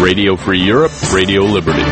Radio Free Europe, Radio Liberty.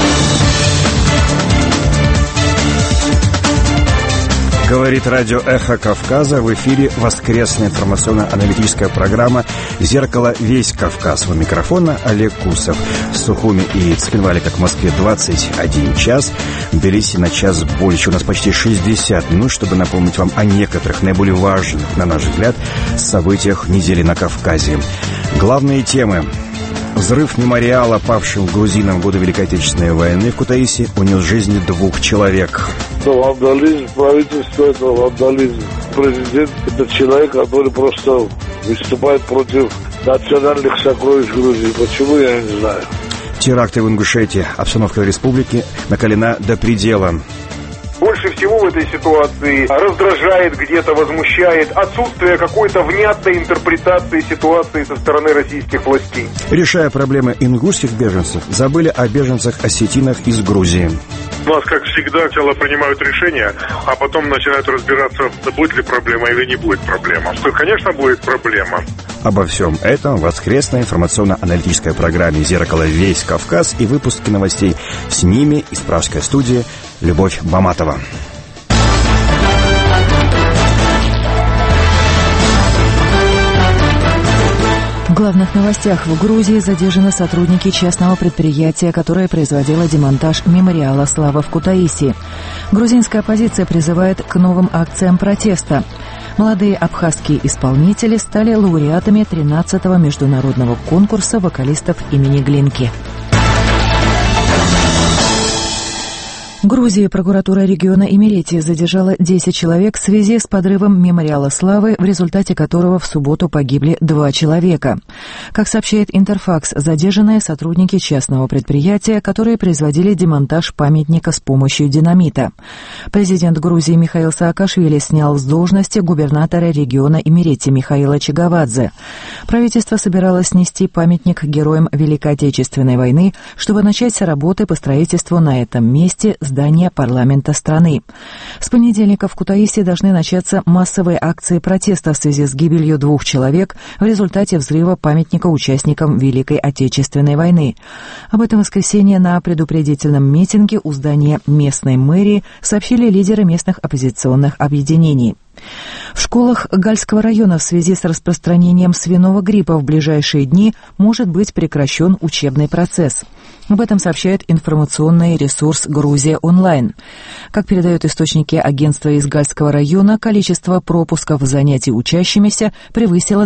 Говорит радио «Эхо Кавказа». В эфире воскресная информационно-аналитическая программа «Зеркало. Весь Кавказ». У микрофона Олег Кусов. В Сухуми и Цхинвале, как в Москве, 21 час. В Тбилиси на час больше. У нас почти 60 минут, чтобы напомнить вам о некоторых наиболее важных, на наш взгляд, событиях недели на Кавказе. Главные темы. Взрыв мемориала павшим грузинам в годы Великой Отечественной войны в Кутаиси унес жизни 2 человек. Вандализм, правительство — это вандализм. Президент — это человек, который просто выступает против национальных сокровищ Грузии. Почему, я не знаю. Теракты в Ингушетии. Обстановка в республике накалена до предела. Больше всего в этой ситуации раздражает, где-то возмущает отсутствие какой-то внятной интерпретации ситуации со стороны российских властей. Решая проблемы ингушских беженцев, забыли о беженцах-осетинах из Грузии. У нас, как всегда, сначала принимают решения, а потом начинают разбираться, будет ли проблема или не будет проблема. Что, конечно, будет проблема. Обо всем этом в воскресной информационно-аналитической программе «Зеркало. Весь Кавказ» и выпуске новостей. С ними из Пражской студии Любовь Баматова. В главных новостях: в Грузии задержаны сотрудники частного предприятия, которое производило демонтаж мемориала славы в Кутаиси. Грузинская оппозиция призывает к новым акциям протеста. Молодые абхазские исполнители стали лауреатами 13-го международного конкурса вокалистов имени Глинки. В Грузии прокуратура региона Имеретия задержала 10 человек в связи с подрывом мемориала славы, в результате которого в субботу погибли 2 человека. Как сообщает Интерфакс, задержанные сотрудники частного предприятия, которые производили демонтаж памятника с помощью динамита. Президент Грузии Михаил Саакашвили снял с должности губернатора региона Имеретия Михаила Чагавадзе. Правительство собиралось снести памятник героям Великой Отечественной войны, чтобы начать работы по строительству на этом месте здания парламента страны. С понедельника в Кутаиси должны начаться массовые акции протеста в связи с гибелью 2 человек в результате взрыва памятника участникам Великой Отечественной войны. Об этом в воскресенье на предупредительном митинге у здания местной мэрии сообщили лидеры местных оппозиционных объединений. В школах Гальского района в связи с распространением свиного гриппа в ближайшие дни может быть прекращен учебный процесс. Об этом сообщает информационный ресурс «Грузия онлайн». Как передают источники агентства из Гальского района, количество пропусков занятий учащимися превысило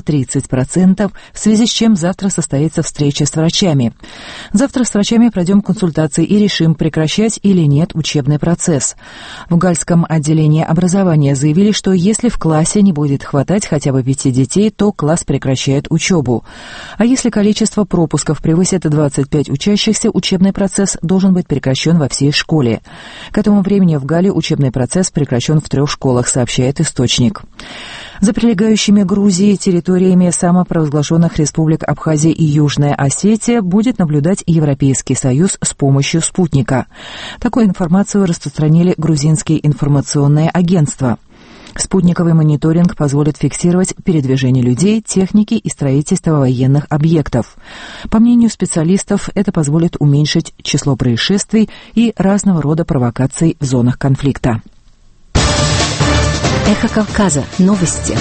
30%, в связи с чем завтра состоится встреча с врачами. Завтра с врачами пройдем консультации и решим, прекращать или нет учебный процесс. В Гальском отделении образования заявили, что если в классе не будет хватать хотя бы 5 детей, то класс прекращает учебу. А если количество пропусков превысит 25 учащихся, учебный процесс должен быть прекращен во всей школе. К этому времени в Гале учебный процесс прекращен в 3 школах, сообщает источник. За прилегающими Грузии территориями самопровозглашенных республик Абхазия и Южная Осетия будет наблюдать Европейский Союз с помощью спутника. Такую информацию распространили грузинские информационные агентства. Спутниковый мониторинг позволит фиксировать передвижение людей, техники и строительство военных объектов. По мнению специалистов, это позволит уменьшить число происшествий и разного рода провокаций в зонах конфликта. Эхо Кавказа. Новости.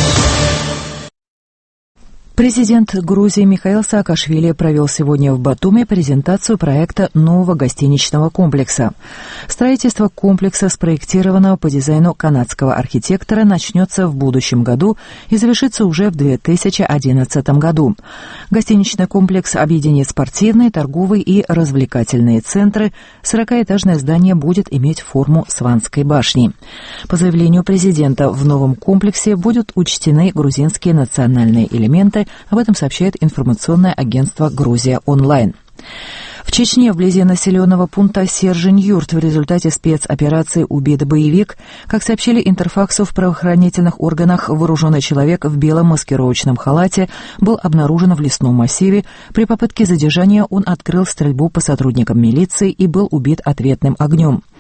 Президент Грузии Михаил Саакашвили провел сегодня в Батуми презентацию проекта нового гостиничного комплекса. Строительство комплекса, спроектированного по дизайну канадского архитектора, начнется в будущем году и завершится уже в 2011 году. Гостиничный комплекс объединит спортивные, торговые и развлекательные центры. 40-этажное здание будет иметь форму Сванской башни. По заявлению президента, в новом комплексе будут учтены грузинские национальные элементы. Об этом сообщает информационное агентство «Грузия онлайн». В Чечне, вблизи населенного пункта Сержень-Юрт, в результате спецоперации убит боевик. Как сообщили Интерфаксу, в правоохранительных органах, вооруженный человек в белом маскировочном халате был обнаружен в лесном массиве. При попытке задержания он открыл стрельбу по сотрудникам милиции и был убит ответным огнем.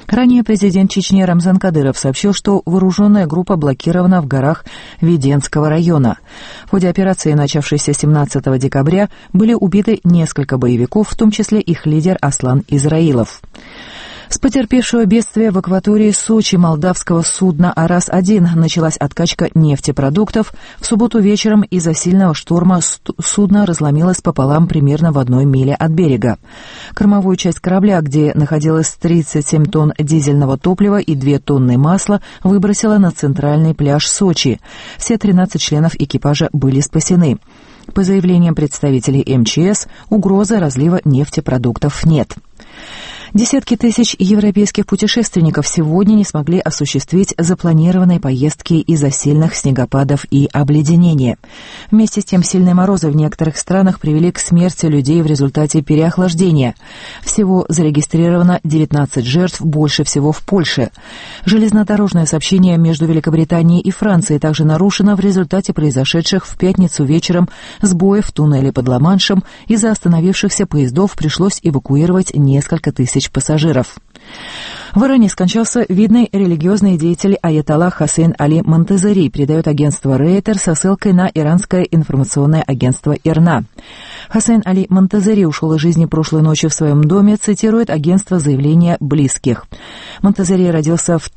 Ранее президент Чечни Рамзан Кадыров сообщил, что вооруженная группа блокирована в горах Веденского района. В ходе операции, начавшейся 17 декабря, были убиты несколько боевиков, в том числе их лидер Аслан Израилов. С потерпевшего бедствия в акватории Сочи молдавского судна «Арас-1» началась откачка нефтепродуктов. В субботу вечером из-за сильного шторма судно разломилось пополам примерно в 1 миле от берега. Кормовую часть корабля, где находилось 37 тонн дизельного топлива и 2 тонны масла, выбросило на центральный пляж Сочи. Все 13 членов экипажа были спасены. По заявлениям представителей МЧС, угрозы разлива нефтепродуктов нет. Десятки тысяч европейских путешественников сегодня не смогли осуществить запланированные поездки из-за сильных снегопадов и обледенения. Вместе с тем сильные морозы в некоторых странах привели к смерти людей в результате переохлаждения. Всего зарегистрировано 19 жертв, больше всего в Польше. Железнодорожное сообщение между Великобританией и Францией также нарушено в результате произошедших в пятницу вечером сбоев в туннеле под Ла-Маншем. Из-за остановившихся поездов пришлось эвакуировать несколько тысяч пассажиров. В Иране скончался видный религиозный деятель аятоллах Хосейн Али Монтазери, передает агентство Рейтер со ссылкой на иранское информационное агентство ИРНА. Хосейн Али Монтазери ушел из жизни прошлой ночью в своем доме, цитирует агентство заявления близких. Монтазери родился в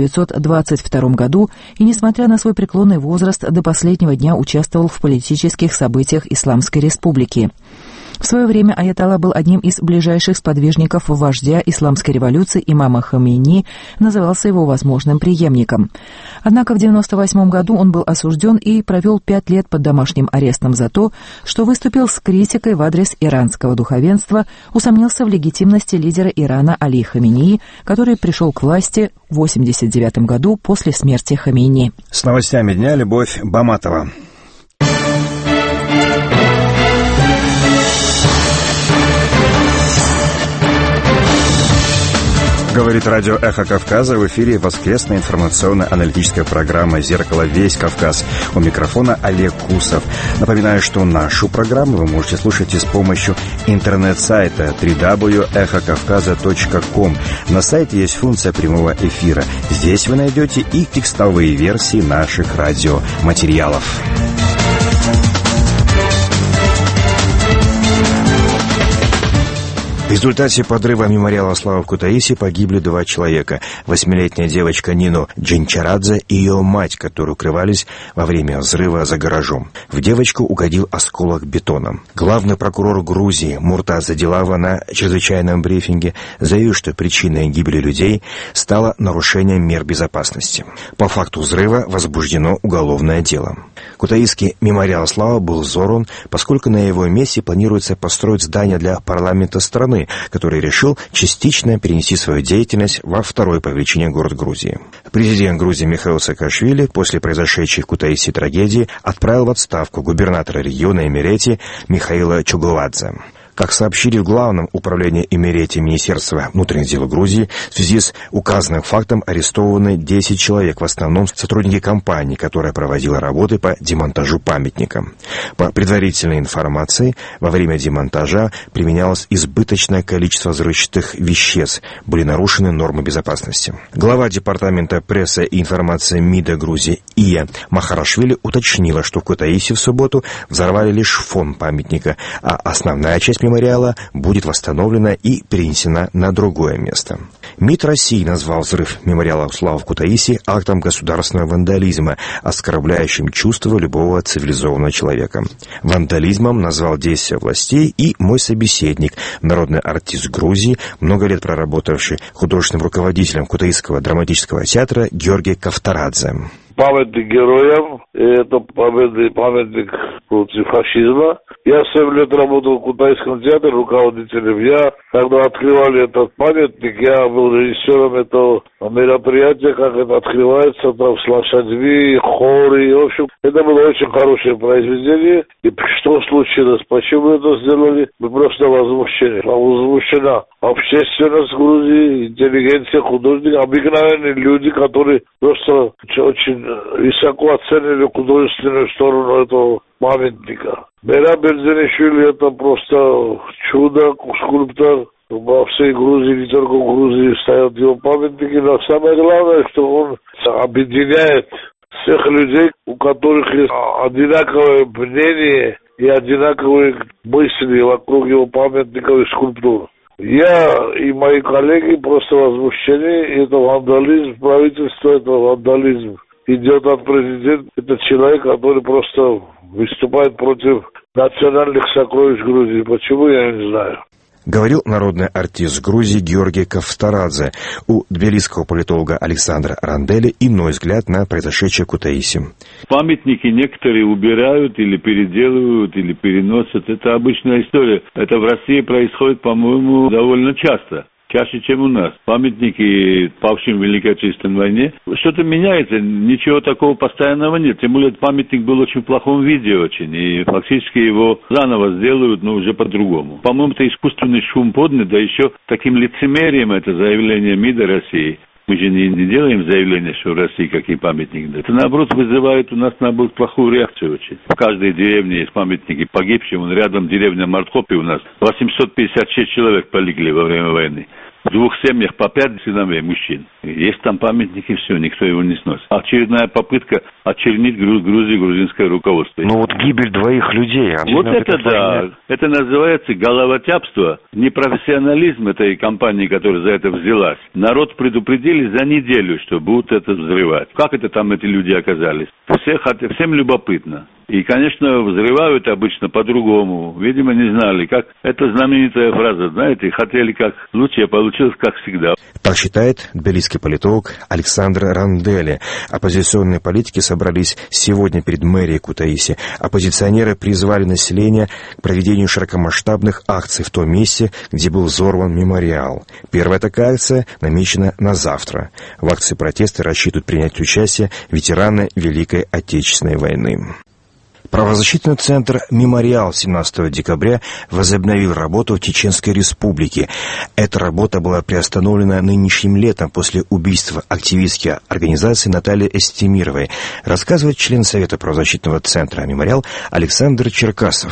1922 году и, несмотря на свой преклонный возраст, до последнего дня участвовал в политических событиях Исламской Республики. В свое время аятолла был одним из ближайших сподвижников вождя исламской революции имама Хомейни, назывался его возможным преемником. Однако в 1998 году он был осужден и провел 5 лет под домашним арестом за то, что выступил с критикой в адрес иранского духовенства, усомнился в легитимности лидера Ирана Али Хаминеи, который пришел к власти в 1989 году после смерти Хаминеи. С новостями дня Любовь Баматова. Говорит радио «Эхо Кавказа». В эфире воскресная информационно-аналитическая программа «Зеркало. Весь Кавказ». У микрофона Олег Кусов. Напоминаю, что нашу программу вы можете слушать и с помощью интернет-сайта www.echokavkaza.com. На сайте есть функция прямого эфира. Здесь вы найдете и текстовые версии наших радиоматериалов. В результате подрыва мемориала славы в Кутаиси погибли 2 человека. 8-летняя девочка Нино Джинчарадзе и ее мать, которые укрывались во время взрыва за гаражом. В девочку угодил осколок бетона. Главный прокурор Грузии Муртаза Дилава на чрезвычайном брифинге заявил, что причиной гибели людей стало нарушение мер безопасности. По факту взрыва возбуждено уголовное дело. Кутаисский мемориал славы был взорван, поскольку на его месте планируется построить здание для парламента страны, который решил частично перенести свою деятельность во второй по величине город Грузии. Президент Грузии Михаил Саакашвили после произошедшей в Кутаиси трагедии отправил в отставку губернатора региона Имерети Михаила Чугуладзе. Как сообщили в Главном управлении Имерети Министерства внутренних дел Грузии, в связи с указанным фактом арестованы 10 человек, в основном сотрудники компании, которая проводила работы по демонтажу памятника. По предварительной информации, во время демонтажа применялось избыточное количество взрывчатых веществ, были нарушены нормы безопасности. Глава департамента прессы и информации МИДа Грузии Ия Махарашвили уточнила, что в Кутаиси в субботу взорвали лишь фон памятника, а основная часть мемориала будет восстановлена и перенесена на другое место. МИД России назвал взрыв мемориала славы в Кутаиси актом государственного вандализма, оскорбляющим чувства любого цивилизованного человека. Вандализмом назвал действия властей и мой собеседник, народный артист Грузии, много лет проработавший художественным руководителем Кутаисского драматического театра Георгий Кавторадзе. Памятник героям, это памятник против фашизма. Я 7 лет работал в Кутайском театре руководителем. Когда открывали этот памятник, я был режиссером этого мероприятия, как это открывается, там с лошадьми, хоры. В общем, это было очень хорошее произведение. И что случилось? Почему это сделали? Мы просто возмущена общественность Грузии, интеллигенция, художники, обыкновенные люди, которые просто очень высоко оценили художественную сторону этого памятника. Мераб Берзенишвили — это просто чудо, скульптор. Во всей Грузии, не только в Грузии, стоят его памятники, но самое главное, что он объединяет всех людей, у которых есть одинаковое мнение и одинаковые мысли вокруг его памятников и скульптур. Я и мои коллеги просто возмущены. Это вандализм правительства, это вандализм идет от президента. Это человек, который просто выступает против национальных сокровищ Грузии. Почему, я не знаю. Говорил народный артист Грузии Георгий Кавторадзе. У тбилисского политолога Александра Рандели иной взгляд на произошедшее в Кутаиси. Памятники некоторые убирают или переделывают, или переносят. Это обычная история. Это в России происходит, по-моему, довольно часто. Чаще, чем у нас. Памятники павшим в Великой Отечественной войне. Что-то меняется, ничего такого постоянного нет. Тем более, этот памятник был очень в плохом виде очень. И фактически его заново сделают, но уже по-другому. По-моему, это искусственный шум поднят, да еще таким лицемерием это заявление МИДа России. Мы же не делаем заявление, что в России какие памятники. Это, наоборот, вызывает у нас, наоборот, плохую реакцию очень. В каждой деревне есть памятники погибшим. Рядом деревня Мартхопи у нас. 856 человек полегли во время войны. В 2 семьях по 5 сыновей мужчин. Есть там памятники, все, никто его не сносит. Очередная попытка очернить Грузию, грузинское руководство. Ну вот гибель 2 людей. Вот это да. Это называется головотяпство, непрофессионализм этой компании, которая за это взялась. Народ предупредили за неделю, что будут это взрывать. Как это там эти люди оказались? Всем любопытно. И, конечно, взрывают обычно по-другому. Видимо, не знали, как. Это знаменитая фраза, знаете, хотели как лучше, а получилось как всегда. Так считает тбилисский политолог Александр Рандели. Оппозиционные политики собрались сегодня перед мэрией Кутаиси. Оппозиционеры призвали население к проведению широкомасштабных акций в том месте, где был взорван мемориал. Первая такая акция намечена на завтра. В акции протеста рассчитывают принять участие ветераны Великой Отечественной войны. Правозащитный центр «Мемориал» 17 декабря возобновил работу в Чеченской Республике. Эта работа была приостановлена нынешним летом после убийства активистки организации Натальи Эстемировой, рассказывает член Совета правозащитного центра «Мемориал» Александр Черкасов.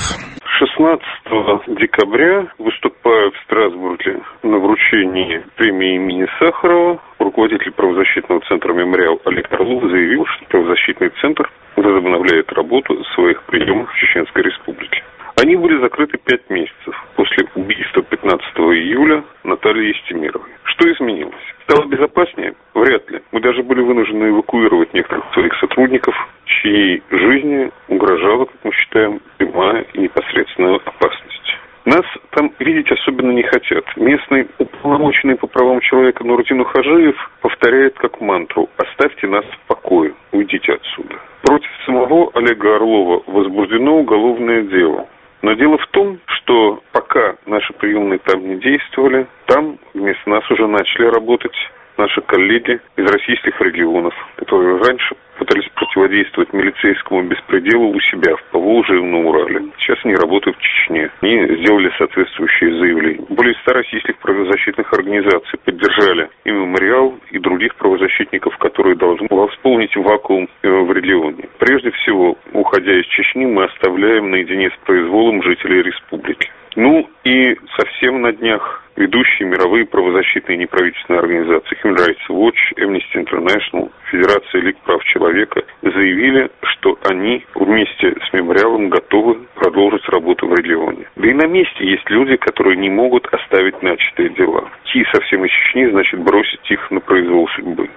16 декабря, выступая в Страсбурге на вручении премии имени Сахарова, руководитель правозащитного центра «Мемориал» Олег Орлов заявил, что правозащитный центр возобновляет работу своих приемов в Чеченской Республике. Они были закрыты 5 месяцев после убийства 15 июля Натальи Эстемировой. Что изменилось? Стало безопаснее? Вряд ли. Мы даже были вынуждены эвакуировать некоторых своих сотрудников, чьей жизни угрожала, как мы считаем, прямая и непосредственная опасность. Нас там видеть особенно не хотят. Местный уполномоченный по правам человека Нурдин Ухажиев повторяет как мантру: «Оставьте нас в покое, уйдите отсюда». Против самого Олега Орлова возбуждено уголовное дело. Но дело в том, что пока наши приемные там не действовали, там вместо нас уже начали работать наши коллеги из российских регионов, которые раньше пытались противодействовать милицейскому беспределу у себя в Поволжье и на Урале. Сейчас они работают в Чечне. Они сделали соответствующие заявления. Более 100 российских правозащитных организаций поддержали и «Мемориал», и других правозащитников, которые должны восполнить вакуум в регионе. Прежде всего, уходя из Чечни, мы оставляем наедине с произволом жителей республики. Ну и совсем на днях ведущие мировые правозащитные неправительственные организации Human Rights Watch, Amnesty International, Федерация Лиг прав человека заявили, что они вместе с «Мемориалом» готовы продолжить работу в регионе. Да и на месте есть люди, которые не могут оставить начатые дела. Идти совсем из Чечни значит бросить их на произвол судьбы.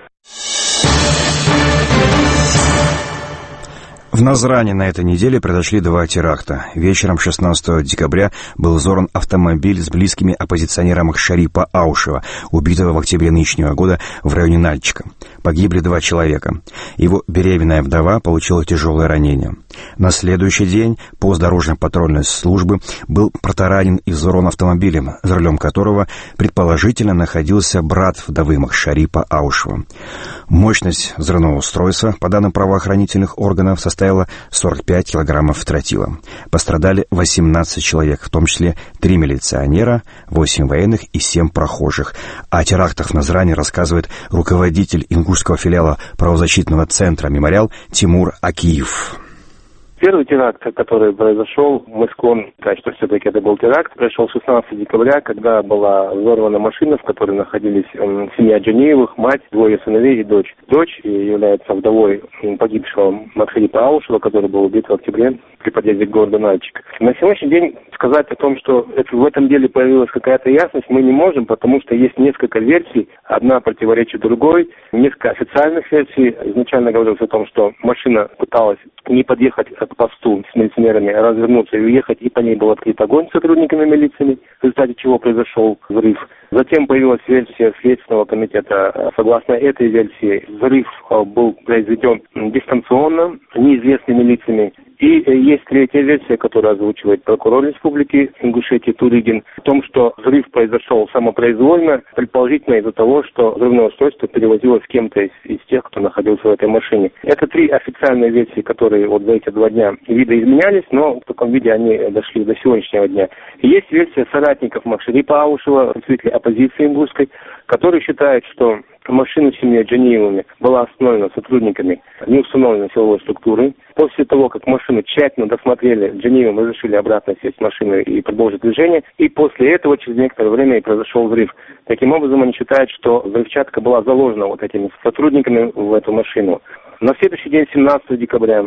В Назране на этой неделе произошли 2 теракта. Вечером 16 декабря был взорван автомобиль с близкими оппозиционером Шарипа Аушева, убитого в октябре нынешнего года в районе Нальчика. Погибли 2 человека. Его беременная вдова получила тяжелое ранение. На следующий день пост дорожно-патрульной службы был протаранен и взорван автомобилем, за рулем которого предположительно находился брат вдовы Шарипа Аушева. Мощность взрывного устройства, по данным правоохранительных органов, составила 45 килограммов тротила. Пострадали 18 человек, в том числе 3 милиционера, 8 военных и 7 прохожих. О терактах в Назране рассказывает руководитель ингушского филиала правозащитного центра «Мемориал» Тимур Акиев. Первый теракт, который произошел, мы склонны сказать, что все-таки это был теракт, произошел 16 декабря, когда была взорвана машина, в которой находились семья Джаниевых, мать, двое сыновей и дочь. Дочь является вдовой погибшего Мархарита Аушева, который был убит в октябре при подъезде к городу Нальчик. На сегодняшний день сказать о том, что в этом деле появилась какая-то ясность, мы не можем, потому что есть несколько версий, одна противоречит другой, несколько официальных версий. Изначально говорилось о том, что машина пыталась не подъехать к посту с милиционерами, а развернуться и уехать, и по ней был открыт огонь сотрудниками милиции, в результате чего произошел взрыв. Затем появилась версия Следственного комитета. Согласно этой версии, взрыв был произведен дистанционно, неизвестными лицами. И есть третья версия, которую озвучивает прокурор Республики Ингушетия Турыгин, о том, что взрыв произошел самопроизвольно, предположительно из-за того, что взрывное устройство перевозилось кем-то из тех, кто находился в этой машине. Это три официальные версии, которые вот за эти 2 дня видоизменялись, но в таком виде они дошли до сегодняшнего дня. И есть версия соратников Мархарита Аушева, представителей оппозиции ингушской, которые считают, что машина семьи Джаниевыми была остановлена сотрудниками неустановленной силовой структуры. После того, как машину тщательно досмотрели, Джаниевым разрешили обратно сесть в машину и продолжить движение. И после этого, через некоторое время, и произошел взрыв. Таким образом, они считают, что взрывчатка была заложена вот этими сотрудниками в эту машину. На следующий день, 17 декабря,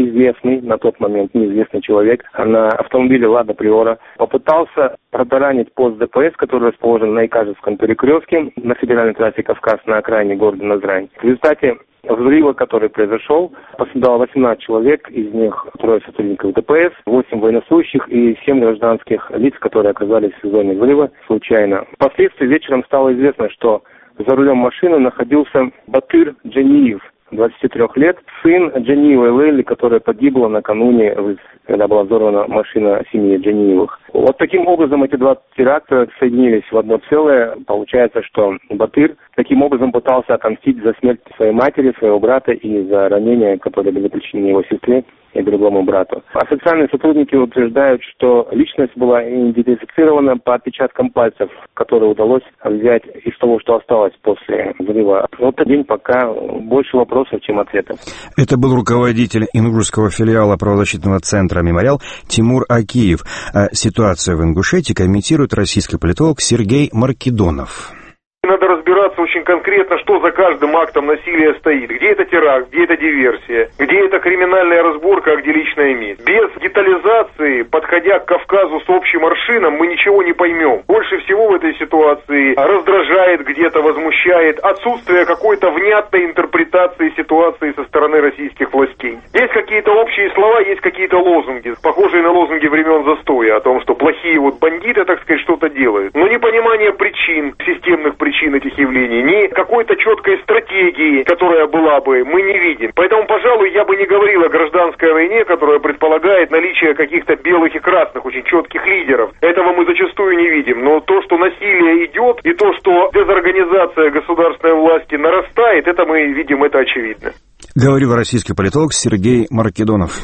на тот момент неизвестный человек на автомобиле «Лада Приора» попытался протаранить пост ДПС, который расположен на Икажевском перекрестке на федеральной трассе Кавказ на окраине города Назрань. В результате взрыва, который произошел, пострадало 18 человек, из них 3 сотрудников ДПС, 8 военнослужащих и 7 гражданских лиц, которые оказались в зоне взрыва случайно. Впоследствии вечером стало известно, что за рулем машины находился Батыр Джаниев, 23 лет, сын Джаниевой Лейли, которая погибла накануне, когда была взорвана машина семьи Джаниевых. Вот таким образом эти 2 теракта соединились в одно целое. Получается, что Батыр таким образом пытался отомстить за смерть своей матери, своего брата и за ранения, которые были причинены его сестре и другому брату. Официальные сотрудники утверждают, что личность была идентифицирована по отпечаткам пальцев, которые удалось взять из того, что осталось после взрыва. Вот этот день пока больше вопросов, чем ответов. Это был руководитель ингушского филиала правозащитного центра «Мемориал» Тимур Акиев. А ситуацию в Ингушетии комментирует российский политолог Сергей Маркидонов. Надо разбираться очень конкретно, что за каждым актом насилия стоит. Где это теракт, где это диверсия, где это криминальная разборка, а где личная месть. Без детализации, подходя к Кавказу с общим аршином, мы ничего не поймем. Больше всего в этой ситуации раздражает, где-то возмущает отсутствие какой-то внятной интерпретации ситуации со стороны российских властей. Есть какие-то общие слова, есть какие-то лозунги, похожие на лозунги времен застоя, о том, что плохие вот бандиты, так сказать, что-то делают. Но непонимание причин, системных причин этих явлений, ни какой-то четкой стратегии, которая была бы, мы не видим. Поэтому, пожалуй, я бы не говорил о гражданской войне, которая предполагает наличие каких-то белых и красных, очень четких лидеров. Этого мы зачастую не видим. Но то, что насилие идет, и то, что дезорганизация государственной власти нарастает, это мы видим, это очевидно. Говорил российский политолог Сергей Маркидонов.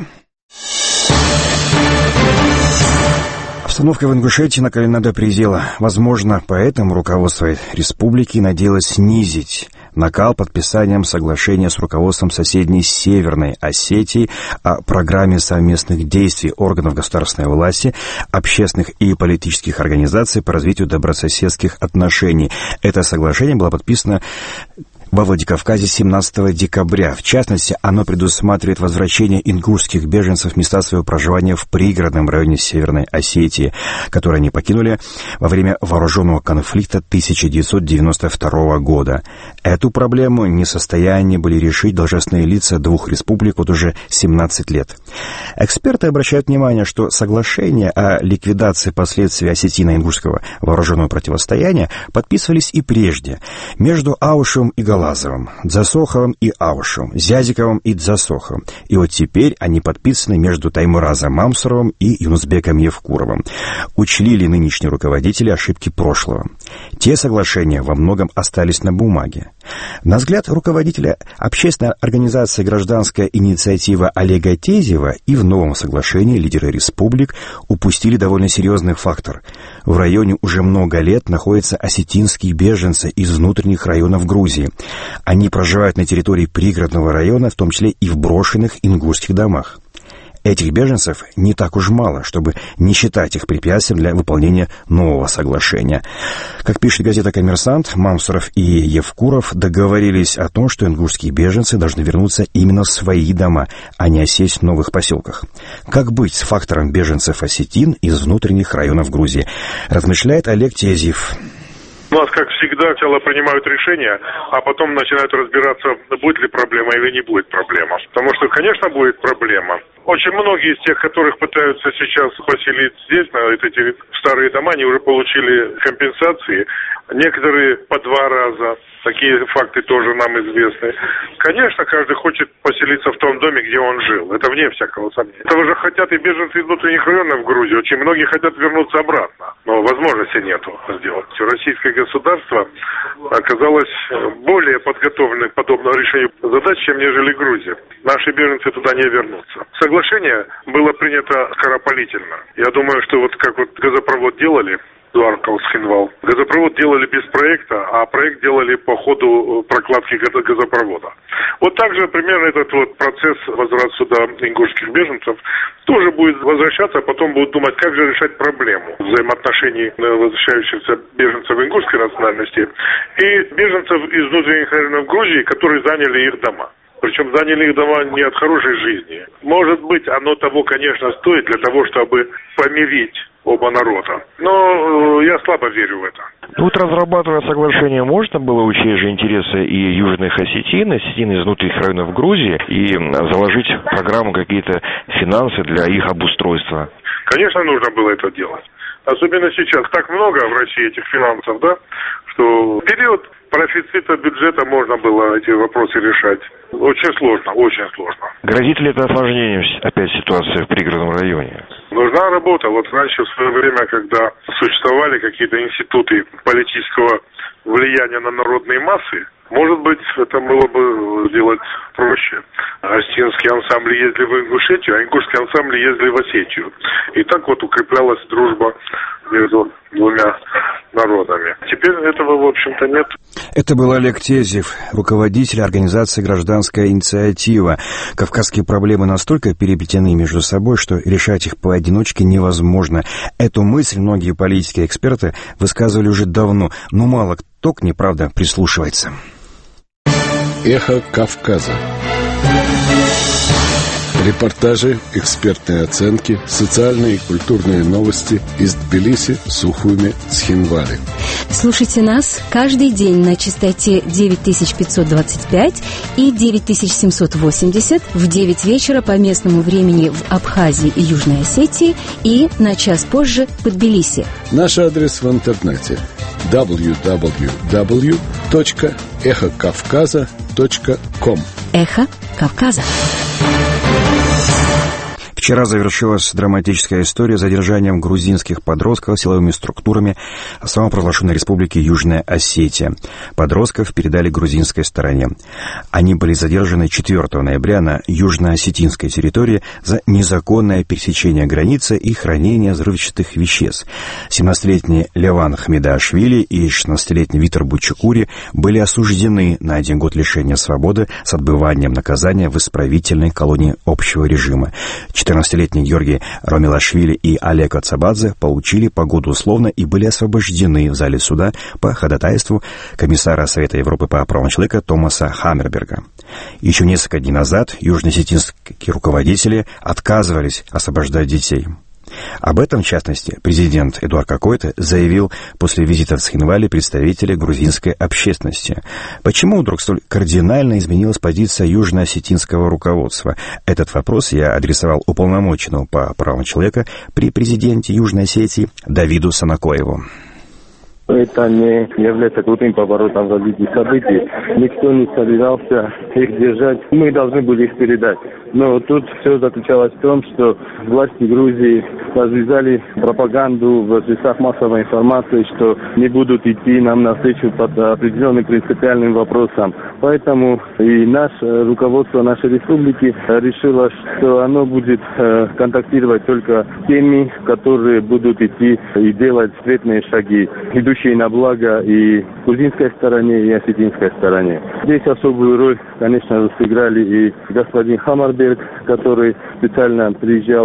Обстановка в Ингушетии накалена до предела. Возможно, поэтому руководство республики надеялось снизить накал подписанием соглашения с руководством соседней Северной Осетии о программе совместных действий органов государственной власти, общественных и политических организаций по развитию добрососедских отношений. Это соглашение было подписано во Владикавказе 17 декабря. В частности, оно предусматривает возвращение ингушских беженцев в места своего проживания в пригородном районе Северной Осетии, которые они покинули во время вооруженного конфликта 1992 года. Эту проблему не в состоянии были решить должностные лица 2 республик вот уже 17 лет. Эксперты обращают внимание, что соглашения о ликвидации последствий осетино-ингушского вооруженного противостояния подписывались и прежде между Аушевым и Галазовым, Дзасоховым и Аушевым, Зязиковым и Дзасоховым. И вот теперь они подписаны между Таймуразом Мамсуровым и Юнусбеком Евкуровым. Учли ли нынешние руководители ошибки прошлого? Те соглашения во многом остались на бумаге. На взгляд руководителя общественной организации «Гражданская инициатива» Олега Тезева и в новом соглашении лидеры республик упустили довольно серьезный фактор. В районе уже много лет находятся осетинские беженцы из внутренних районов Грузии. Они проживают на территории пригородного района, в том числе и в брошенных ингушских домах. Этих беженцев не так уж мало, чтобы не считать их препятствием для выполнения нового соглашения. Как пишет газета «Коммерсант», Мамсуров и Евкуров договорились о том, что ингушские беженцы должны вернуться именно в свои дома, а не осесть в новых поселках. Как быть с фактором беженцев-осетин из внутренних районов Грузии, размышляет Олег Тезьев. У нас, как всегда, сначала принимают решения, а потом начинают разбираться, будет ли проблема или не будет проблема. Потому что, конечно, будет проблема. Очень многие из тех, которых пытаются сейчас поселить здесь, на эти старые дома, они уже получили компенсации. Некоторые по 2 раза. Такие факты тоже нам известны. Конечно, каждый хочет поселиться в том доме, где он жил. Это вне всякого сомнения. Этого же хотят и беженцы из внутренних районов в Грузии. Очень многие хотят вернуться обратно. Но возможности нету сделать. Российское государство оказалось более подготовленным к подобному решению задач, чем нежели Грузия. Наши беженцы туда не вернутся. Соглашение было принято скоропалительно. Я думаю, что вот как вот газопровод делали, Дуаркал-Схинвал. Газопровод делали без проекта, а проект делали по ходу прокладки газопровода. Вот так же примерно этот вот процесс возврата сюда ингушских беженцев тоже будет возвращаться, а потом будут думать, как же решать проблему взаимоотношений возвращающихся беженцев ингушской национальности и беженцев из внутренних районов Грузии, которые заняли их дома. Причем заняли их дома не от хорошей жизни. Может быть, оно того, конечно, стоит для того, чтобы помирить оба народа. Но я слабо верю в это. Вот разрабатывая соглашение, можно было учесть же интересы и южных осетин из внутренних районов Грузии, и заложить в программу какие-то финансы для их обустройства? Конечно, нужно было это делать. Особенно сейчас. Так много в России этих финансов, да, что в период профицита бюджета можно было эти вопросы решать. Очень сложно, очень сложно. Грозит ли это осложнением опять ситуации в пригородном районе? Нужна работа. Вот раньше, в свое время, когда существовали какие-то институты политического влияния на народные массы, может быть, это было бы сделать проще. Осетинские ансамбли ездили в Ингушетию, а ингушские ансамбли ездили в Осетию. И так вот укреплялась дружба между двумя народами. Теперь этого, в общем-то, нет. Это был Олег Тезьев, руководитель организации «Гражданская инициатива». Кавказские проблемы настолько переплетены между собой, что решать их поодиночке невозможно. Эту мысль многие политические эксперты высказывали уже давно, но мало кто к ней, правда, прислушивается. Эхо Кавказа. Репортажи, экспертные оценки, социальные и культурные новости из Тбилиси, Сухуми, Схинвали. Слушайте нас каждый день на частоте 9525 и 9780 в 9 вечера по местному времени в Абхазии и Южной Осетии и на час позже по Тбилиси. Наш адрес в интернете www.эхокавказа.com. Эхо Кавказа. Вчера завершилась драматическая история с задержанием грузинских подростков силовыми структурами самопровозглашенной республики Южная Осетия. Подростков передали грузинской стороне. Они были задержаны 4 ноября на южно-осетинской территории за незаконное пересечение границы и хранение взрывчатых веществ. 17-летний Леван Хмедаашвили и 16-летний Витер Бучукури были осуждены на 1 год лишения свободы с отбыванием наказания в исправительной колонии общего режима. 14-летний Георгий Ромилашвили и Олег Ацабадзе получили по году условно и были освобождены в зале суда по ходатайству комиссара Совета Европы по правам человека Томаса Хаммерберга. Еще несколько дней назад южно-осетинские руководители отказывались освобождать детей. Об этом, в частности, президент Эдуард Какойто заявил после визита в Схинвали представителей грузинской общественности. Почему вдруг столь кардинально изменилась позиция южно-осетинского руководства? Этот вопрос я адресовал уполномоченному по правам человека при президенте Южной Осетии Давиду Санакоеву. Это не является крутым поворотом в развитии событий. Никто не собирался их держать. Мы должны были их передать. Но тут все заключалось в том, что власти Грузии развязали пропаганду в средствах массовой информации, что не будут идти нам навстречу под определенным принципиальным вопросом. Поэтому и наше руководство нашей республики решило, что оно будет контактировать только с теми, которые будут идти и делать ответные шаги, идущие идущие на благо и грузинской стороне, и осетинской стороне. Здесь особую роль, конечно, сыграли и господин Хаммарберг, который специально приезжал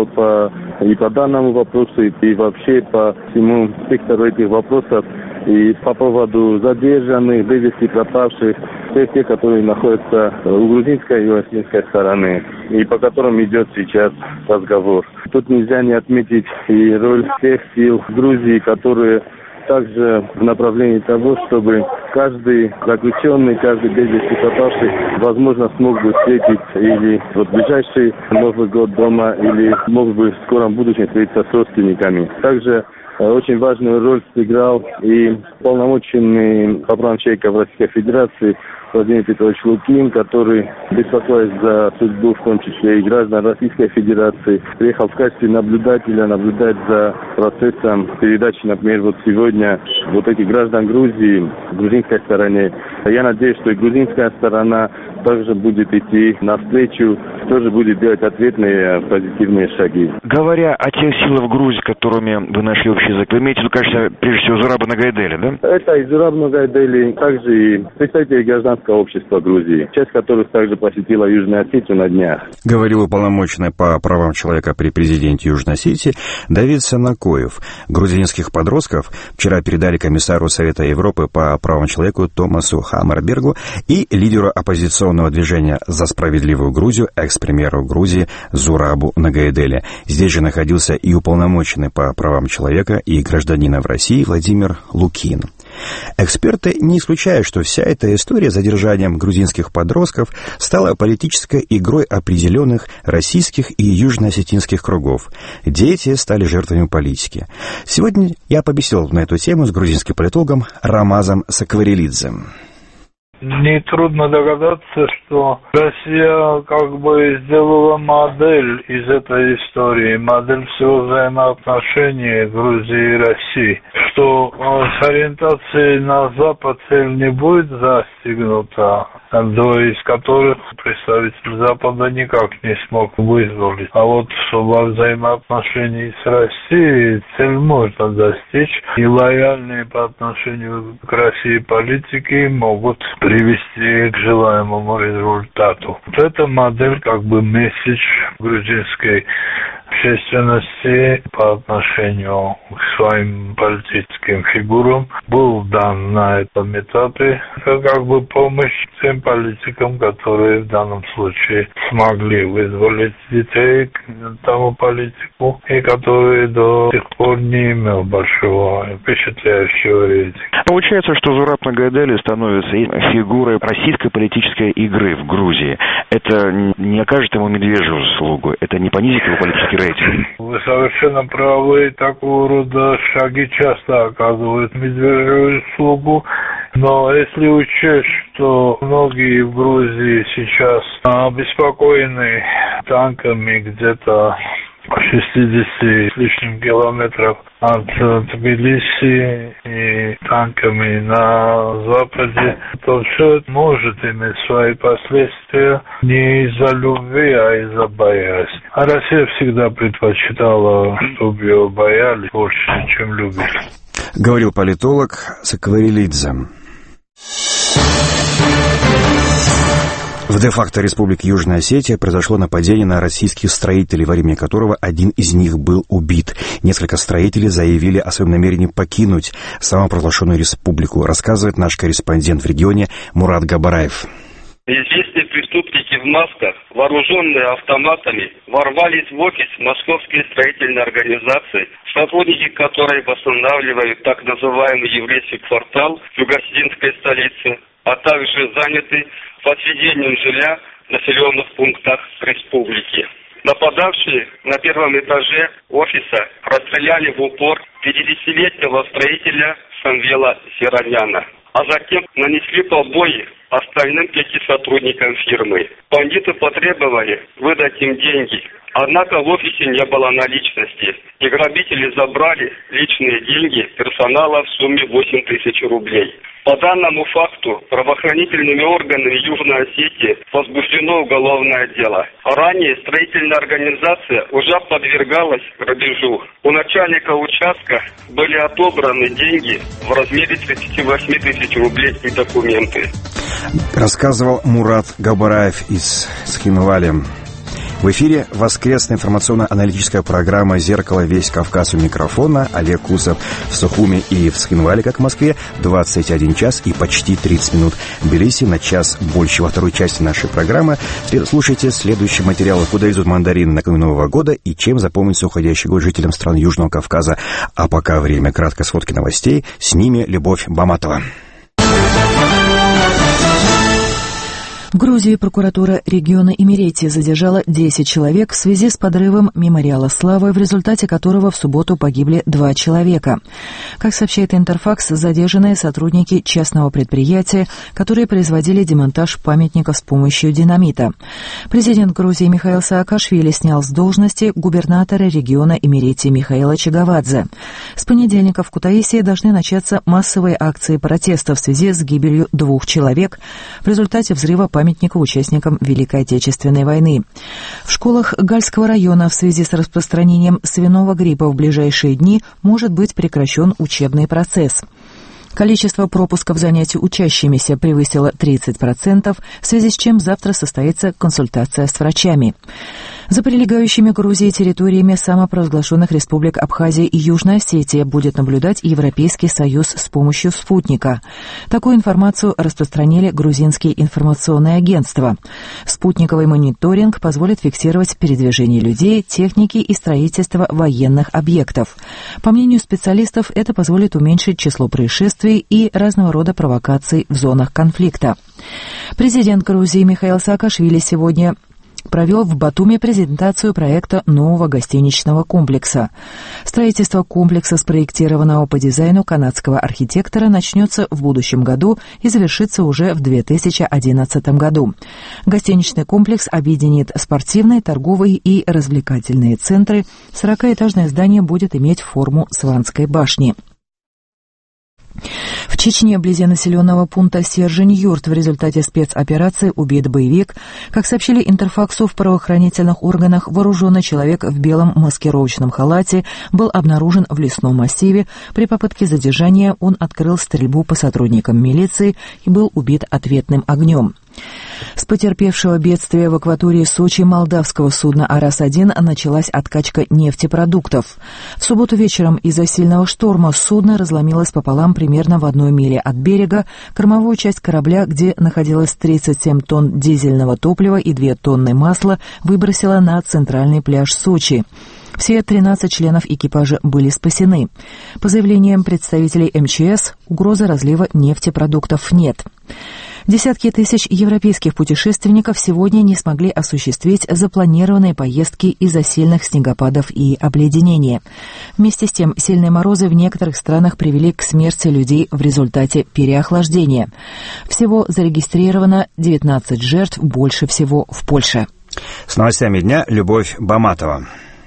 и по данному вопросу, и вообще по всему спектру этих вопросов, и по поводу задержанных, без вести пропавших, всех тех, которые находятся у грузинской и у осетинской стороны, и по которым идет сейчас разговор. Тут нельзя не отметить и роль тех сил Грузии, которые также в направлении того, чтобы каждый заключенный, каждый без вести пропавший, возможно, смог бы встретить или в ближайший Новый год дома, или мог бы в скором будущем встретиться с родственниками. Также очень важную роль сыграл и полномоченный по правам человека в Российской Федерации Владимир Петрович Лукин, который, беспокоясь за судьбу, в том числе и граждан Российской Федерации, приехал в качестве наблюдателя наблюдать за процессом передачи, например, вот сегодня вот этих граждан Грузии в грузинской стороне. Я надеюсь, что и грузинская сторона также будет идти навстречу, тоже будет делать ответные позитивные шаги. Говоря о тех силах в Грузии, которыми вы нашли общий язык, вы имеете в виду, конечно, прежде всего Зураба Нагайдели, да? Это и Зураб Нагайдели, также и представители гражданского общества Грузии, часть которых также посетила Южную Осетию на днях. Говорил уполномоченный по правам человека при президенте Южной Осетии Давид Санакоев. Грузинских подростков вчера передали комиссару Совета Европы по правам человека Томасу Хаммарбергу и лидеру оппозиционного движения «За справедливую Грузию», экс-премьеру Грузии Зурабу Нагайдели. Здесь же находился и уполномоченный по правам человека и гражданина в России Владимир Лукин. Эксперты не исключают, что вся эта история с задержанием грузинских подростков стала политической игрой определенных российских и южноосетинских кругов. Дети стали жертвами политики. Сегодня я побеседовал на эту тему с грузинским политологом Рамазом Сакварелидзе. Нетрудно догадаться, что Россия как бы сделала модель из этой истории, модель всего взаимоотношений Грузии и России, что с ориентацией на Запад цель не будет достигнута, двое из которых представитель Запада никак не смог вызволить. А вот во взаимоотношении с Россией цель можно достичь, и лояльные по отношению к России политики могут привести к желаемому результату. Вот эта модель, как бы месседж грузинской общественности по отношению к своим политическим фигурам был дан на этом этапе. Это как бы помощь тем политикам, которые в данном случае смогли вызволить детей к тому политику, и которые до сих пор не имел большого впечатляющего рейтинга. Получается, что Зураб Нагайдели становится фигурой российской политической игры в Грузии. Это не окажет ему медвежью услугу, это не понизит его политический рейтинг. Вы совершенно правы, такого рода шаги часто оказывают медвежью услугу, но если учесть, что многие в Грузии сейчас обеспокоены танками где-то 60 с лишним километров от Тбилиси и танками на западе, то все это может иметь свои последствия не из-за любви, а из-за боязни. А Россия всегда предпочитала, чтобы ее боялись больше, чем любили. Говорил политолог Сакварелидзе. В де-факто Республике Южная Осетия произошло нападение на российских строителей, во время которого один из них был убит. Несколько строителей заявили о своем намерении покинуть самопровозглашенную республику, рассказывает наш корреспондент в регионе Мурат Габараев. Известные преступники в масках, вооруженные автоматами, ворвались в офис Московской строительной организации, сотрудники которой восстанавливают так называемый еврейский квартал в юго-осетинской столице, а также заняты возведением жилья в населенных пунктах республики. Нападавшие на первом этаже офиса расстреляли в упор 50-летнего строителя Самвела Сироняна, а затем нанесли побои остальным 5 сотрудникам фирмы. Бандиты потребовали выдать им деньги. Однако в офисе не было наличности, и грабители забрали личные деньги персонала в сумме 8 тысяч рублей. По данному факту правоохранительными органами Южной Осетии возбуждено уголовное дело. Ранее строительная организация уже подвергалась грабежу. У начальника участка были отобраны деньги в размере 38 тысяч рублей и документы. Рассказывал Мурат Габараев из Схинвали. В эфире воскресная информационно-аналитическая программа «Зеркало. Весь Кавказ» у микрофона. Олег Кусов в Сухуми и в Схинвале, как в Москве, 21 час и почти 30 минут. В Тбилиси на час больше. Во второй части нашей программы слушайте следующие материалы: куда идут мандарины накануне Нового года и чем запомнится уходящий год жителям стран Южного Кавказа. А пока время краткой сводки новостей. С ними Любовь Баматова. В Грузии прокуратура региона Имеретия задержала 10 человек в связи с подрывом мемориала славы, в результате которого в субботу погибли 2 человека. Как сообщает Интерфакс, задержанные сотрудники частного предприятия, которые производили демонтаж памятников с помощью динамита. Президент Грузии Михаил Саакашвили снял с должности губернатора региона Имеретия Михаила Чагавадзе. С понедельника в Кутаиси должны начаться массовые акции протеста в связи с гибелью 2 человек в результате взрыва памятника участникам Великой Отечественной войны. В школах Гальского района в связи с распространением свиного гриппа в ближайшие дни может быть прекращен учебный процесс. Количество пропусков занятий учащимися превысило 30%, в связи с чем завтра состоится консультация с врачами. За прилегающими к Грузии территориями самопровозглашенных республик Абхазия и Южная Осетия будет наблюдать Европейский Союз с помощью спутника. Такую информацию распространили грузинские информационные агентства. Спутниковый мониторинг позволит фиксировать передвижение людей, техники и строительство военных объектов. По мнению специалистов, это позволит уменьшить число происшествий и разного рода провокаций в зонах конфликта. Президент Грузии Михаил Саакашвили сегодня провел в Батуми презентацию проекта нового гостиничного комплекса. Строительство комплекса, спроектированного по дизайну канадского архитектора, начнется в будущем году и завершится уже в 2011 году. Гостиничный комплекс объединит спортивные, торговые и развлекательные центры. 40-этажное здание будет иметь форму Сванской башни. В Чечне, вблизи населенного пункта Сержень-Юрт, в результате спецоперации убит боевик. Как сообщили Интерфаксу, в правоохранительных органах вооруженный человек в белом маскировочном халате был обнаружен в лесном массиве. При попытке задержания он открыл стрельбу по сотрудникам милиции и был убит ответным огнем. С потерпевшего бедствия в акватории Сочи молдавского судна «Арас-1» началась откачка нефтепродуктов. В субботу вечером из-за сильного шторма судно разломилось пополам примерно в 1 миле от берега. Кормовую часть корабля, где находилось 37 тонн дизельного топлива и 2 тонны масла, выбросило на центральный пляж Сочи. Все 13 членов экипажа были спасены. По заявлениям представителей МЧС, угрозы разлива нефтепродуктов нет. Десятки тысяч европейских путешественников сегодня не смогли осуществить запланированные поездки из-за сильных снегопадов и обледенения. Вместе с тем, сильные морозы в некоторых странах привели к смерти людей в результате переохлаждения. Всего зарегистрировано 19 жертв, больше всего в Польше. С новостями дня Любовь Баматова.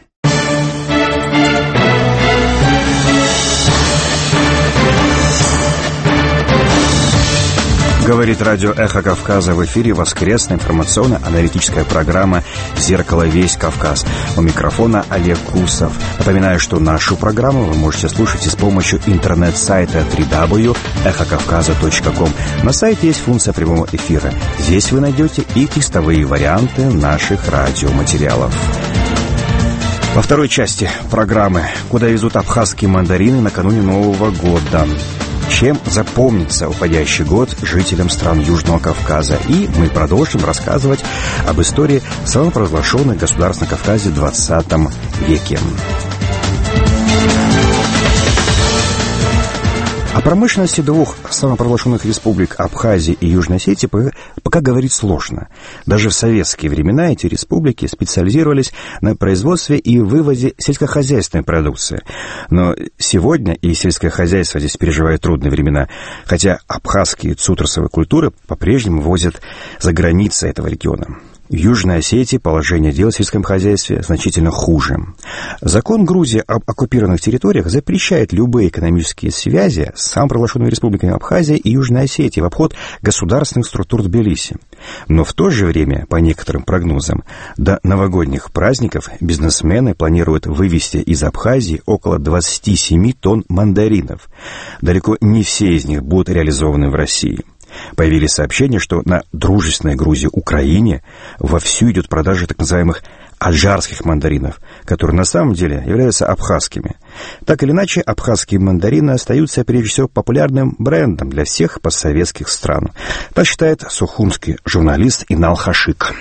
Говорит радио «Эхо Кавказа». В эфире воскресная информационно-аналитическая программа «Зеркало. Весь Кавказ». У микрофона Олег Кусов. Напоминаю, что нашу программу вы можете слушать и с помощью интернет-сайта www.эхокавказа.ком. На сайте есть функция прямого эфира. Здесь вы найдете и текстовые варианты наших радиоматериалов. Во второй части программы «Куда везут абхазские мандарины накануне Нового года». Чем запомнится уходящий год жителям стран Южного Кавказа. И мы продолжим рассказывать об истории самопровозглашенных государств на Кавказе в 20 веке. О промышленности двух самопровозглашенных республик Абхазии и Южной Осетии пока говорить сложно. Даже в советские времена эти республики специализировались на производстве и вывозе сельскохозяйственной продукции. Но сегодня и сельское хозяйство здесь переживает трудные времена, хотя абхазские цитрусовые культуры по-прежнему возят за границы этого региона. В Южной Осетии положение дел в сельском хозяйстве значительно хуже. Закон Грузии об оккупированных территориях запрещает любые экономические связи с самопровозглашенными республиками Абхазия и Южной Осетии в обход государственных структур Тбилиси. Но в то же время, по некоторым прогнозам, до новогодних праздников бизнесмены планируют вывезти из Абхазии около 27 тонн мандаринов. Далеко не все из них будут реализованы в России. Появились сообщения, что на дружественной Грузии Украине вовсю идет продажа так называемых аджарских мандаринов, которые на самом деле являются абхазскими. Так или иначе, абхазские мандарины остаются прежде всего популярным брендом для всех постсоветских стран. Так считает сухумский журналист Инал Хашик.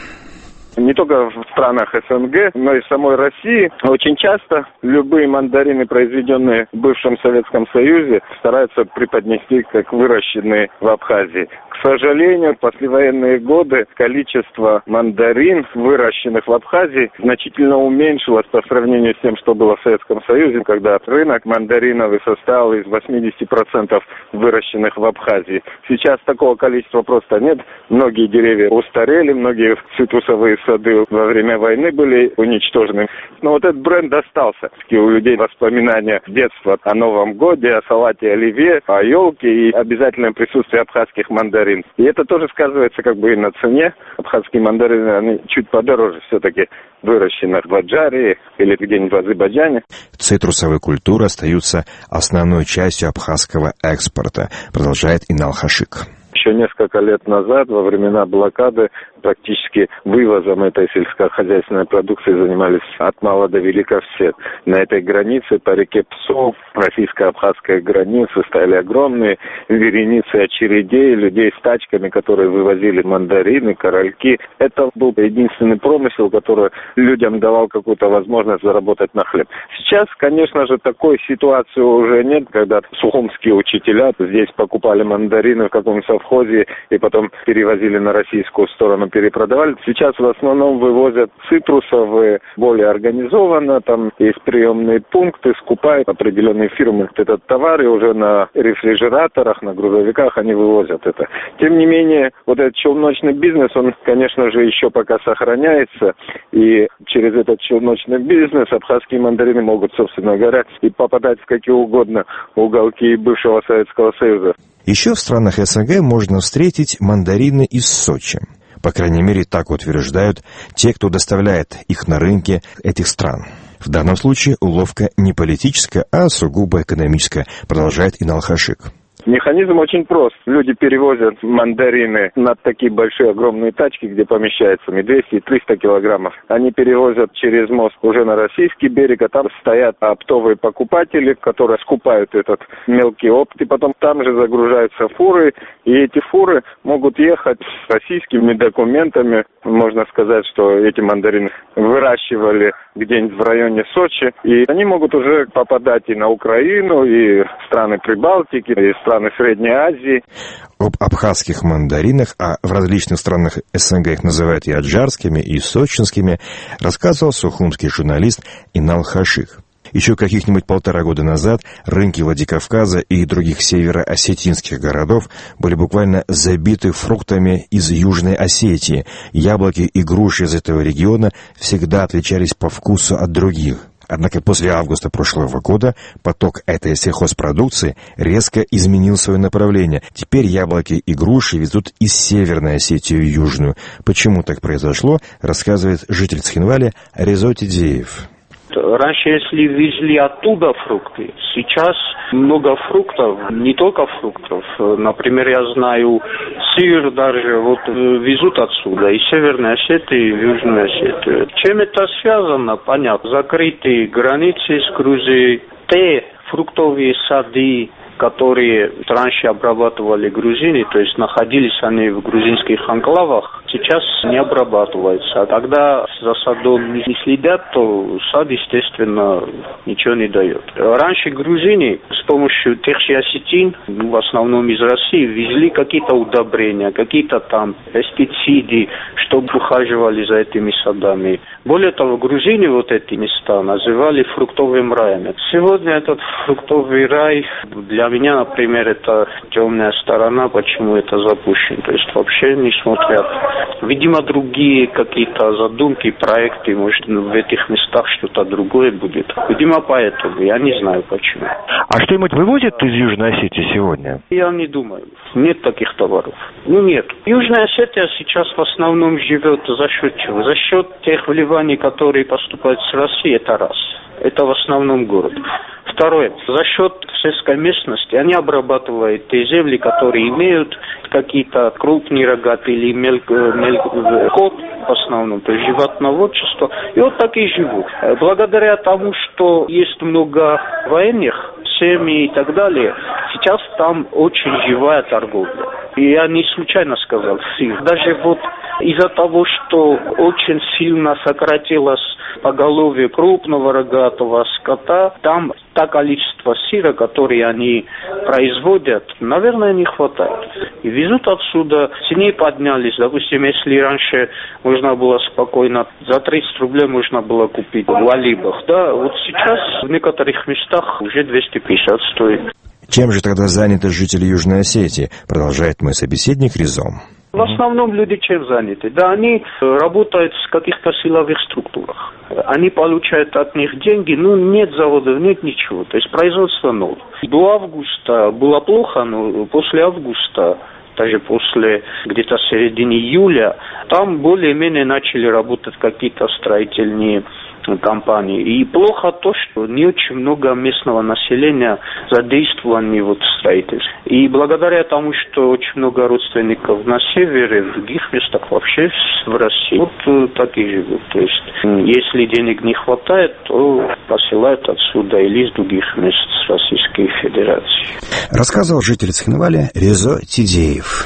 Не только в странах СНГ, но и в самой России очень часто любые мандарины, произведенные в бывшем Советском Союзе, стараются преподнести как выращенные в Абхазии. К сожалению, в послевоенные годы количество мандарин, выращенных в Абхазии, значительно уменьшилось по сравнению с тем, что было в Советском Союзе, когда рынок мандаринов состоял из 80% выращенных в Абхазии. Сейчас такого количества просто нет. Многие деревья устарели, многие цитрусовые сады во время войны были уничтожены. Но вот этот бренд остался. У людей воспоминания детства о Новом годе, о салате оливье, о елке и обязательное присутствие абхазских мандарин. И это тоже сказывается как бы и на цене. Абхазские мандарины, они чуть подороже все-таки выращены в Аджарии или где-нибудь в Азербайджане. Цитрусовые культуры остаются основной частью абхазского экспорта, продолжает Инал Хашик. Еще несколько лет назад, во времена блокады, практически вывозом этой сельскохозяйственной продукции занимались от мала до велика все. На этой границе, по реке Псов, российско-абхазской границе, стояли огромные вереницы очередей, людей с тачками, которые вывозили мандарины, корольки. Это был единственный промысел, который людям давал какую-то возможность заработать на хлеб. Сейчас, конечно же, такой ситуации уже нет, когда сухумские учителя здесь покупали мандарины в каком-то совхозе и потом перевозили на российскую сторону, перепродавали. Сейчас в основном вывозят цитрусовые более организованно, там есть приемные пункты, скупают определенные фирмы этот товар, и уже на рефрижераторах, на грузовиках они вывозят это. Тем не менее, вот этот челночный бизнес, он, конечно же, еще пока сохраняется, и через этот челночный бизнес абхазские мандарины могут, собственно говоря, и попадать в какие угодно уголки бывшего Советского Союза. Еще в странах СНГ можно встретить мандарины из Сочи. По крайней мере, так утверждают те, кто доставляет их на рынки этих стран. В данном случае уловка не политическая, а сугубо экономическая, продолжает Инал Хашик. Механизм очень прост. Люди перевозят мандарины на такие большие огромные тачки, где помещается и 200, и 300 килограммов. Они перевозят через мост уже на российский берег, а там стоят оптовые покупатели, которые скупают этот мелкий опт, и потом там же загружаются фуры, и эти фуры могут ехать с российскими документами. Можно сказать, что эти мандарины выращивали где-нибудь в районе Сочи, и они могут уже попадать и на Украину, и в страны Прибалтики, и в страны Средней Азии. Об абхазских мандаринах, а в различных странах СНГ их называют и аджарскими, и сочинскими, рассказывал сухумский журналист Инал Хашик. Еще каких-нибудь 1,5 года назад рынки Владикавказа и других североосетинских городов были буквально забиты фруктами из Южной Осетии. Яблоки и груши из этого региона всегда отличались по вкусу от других. Однако после августа прошлого года поток этой сельхозпродукции резко изменил свое направление. Теперь яблоки и груши везут из Северной Осетии в Южную. Почему так произошло, рассказывает житель Цхинвали Резо Тидзеев. Раньше, если везли оттуда фрукты, сейчас много фруктов, не только фруктов. Например, я знаю, сыр даже вот везут отсюда, из Северной Осетии в Южную Осетию. Чем это связано, понятно. Закрытые границы с Грузией, те фруктовые сады, которые раньше обрабатывали грузины, то есть находились они в грузинских анклавах, сейчас не обрабатывается. А когда за садом не следят, то сад, естественно, ничего не дает. Раньше грузины с помощью тех же осетин, в основном из России, везли какие-то удобрения, какие-то там пестициды, чтобы ухаживали за этими садами. Более того, грузины вот эти места называли фруктовым раем. Сегодня этот фруктовый рай, для меня, например, это темная сторона, почему это запущено. То есть вообще не смотрят. Видимо, другие какие-то задумки, проекты, может, в этих местах что-то другое будет. Видимо, поэтому. Я не знаю, почему. А что-нибудь вывозят из Южной Осетии сегодня? Я не думаю. Нет таких товаров. Нет. Южная Осетия сейчас в основном живет за счет чего? За счет тех вливаний, которые поступают с России, это раз. Это в основном город. Второе. За счет сельской местности они обрабатывают те земли, которые имеют какие-то крупные рогатые или скот в основном, то есть животноводчество. И вот так и живут. Благодаря тому, что есть много военных, семьи и так далее, сейчас там очень живая торговля. И я не случайно сказал сыр. Даже вот из-за того, что очень сильно сократилось поголовье крупного рогатого скота, там то количество сыра, которое они производят, наверное, не хватает. И везут отсюда, цены поднялись. Допустим, если раньше можно было спокойно, за 30 рублей можно было купить в Алибах, да, вот сейчас в некоторых местах уже 250 стоит. Чем же тогда заняты жители Южной Осетии? Продолжает мой собеседник Резом. В основном люди чем заняты? Да, они работают в каких-то силовых структурах. Они получают от них деньги, нет заводов, нет ничего. То есть производство ноль. До августа было плохо, но после августа, даже после где-то середины июля, там более-менее начали работать какие-то строительные компании. И плохо то, что не очень много местного населения задействованы в строительстве. И благодаря тому, что очень много родственников на севере, в других местах вообще в России, вот так и живут. То есть, если денег не хватает, то посылают отсюда или из других мест с Российской Федерации. Рассказывал житель Цхинваля Резо Тидеев.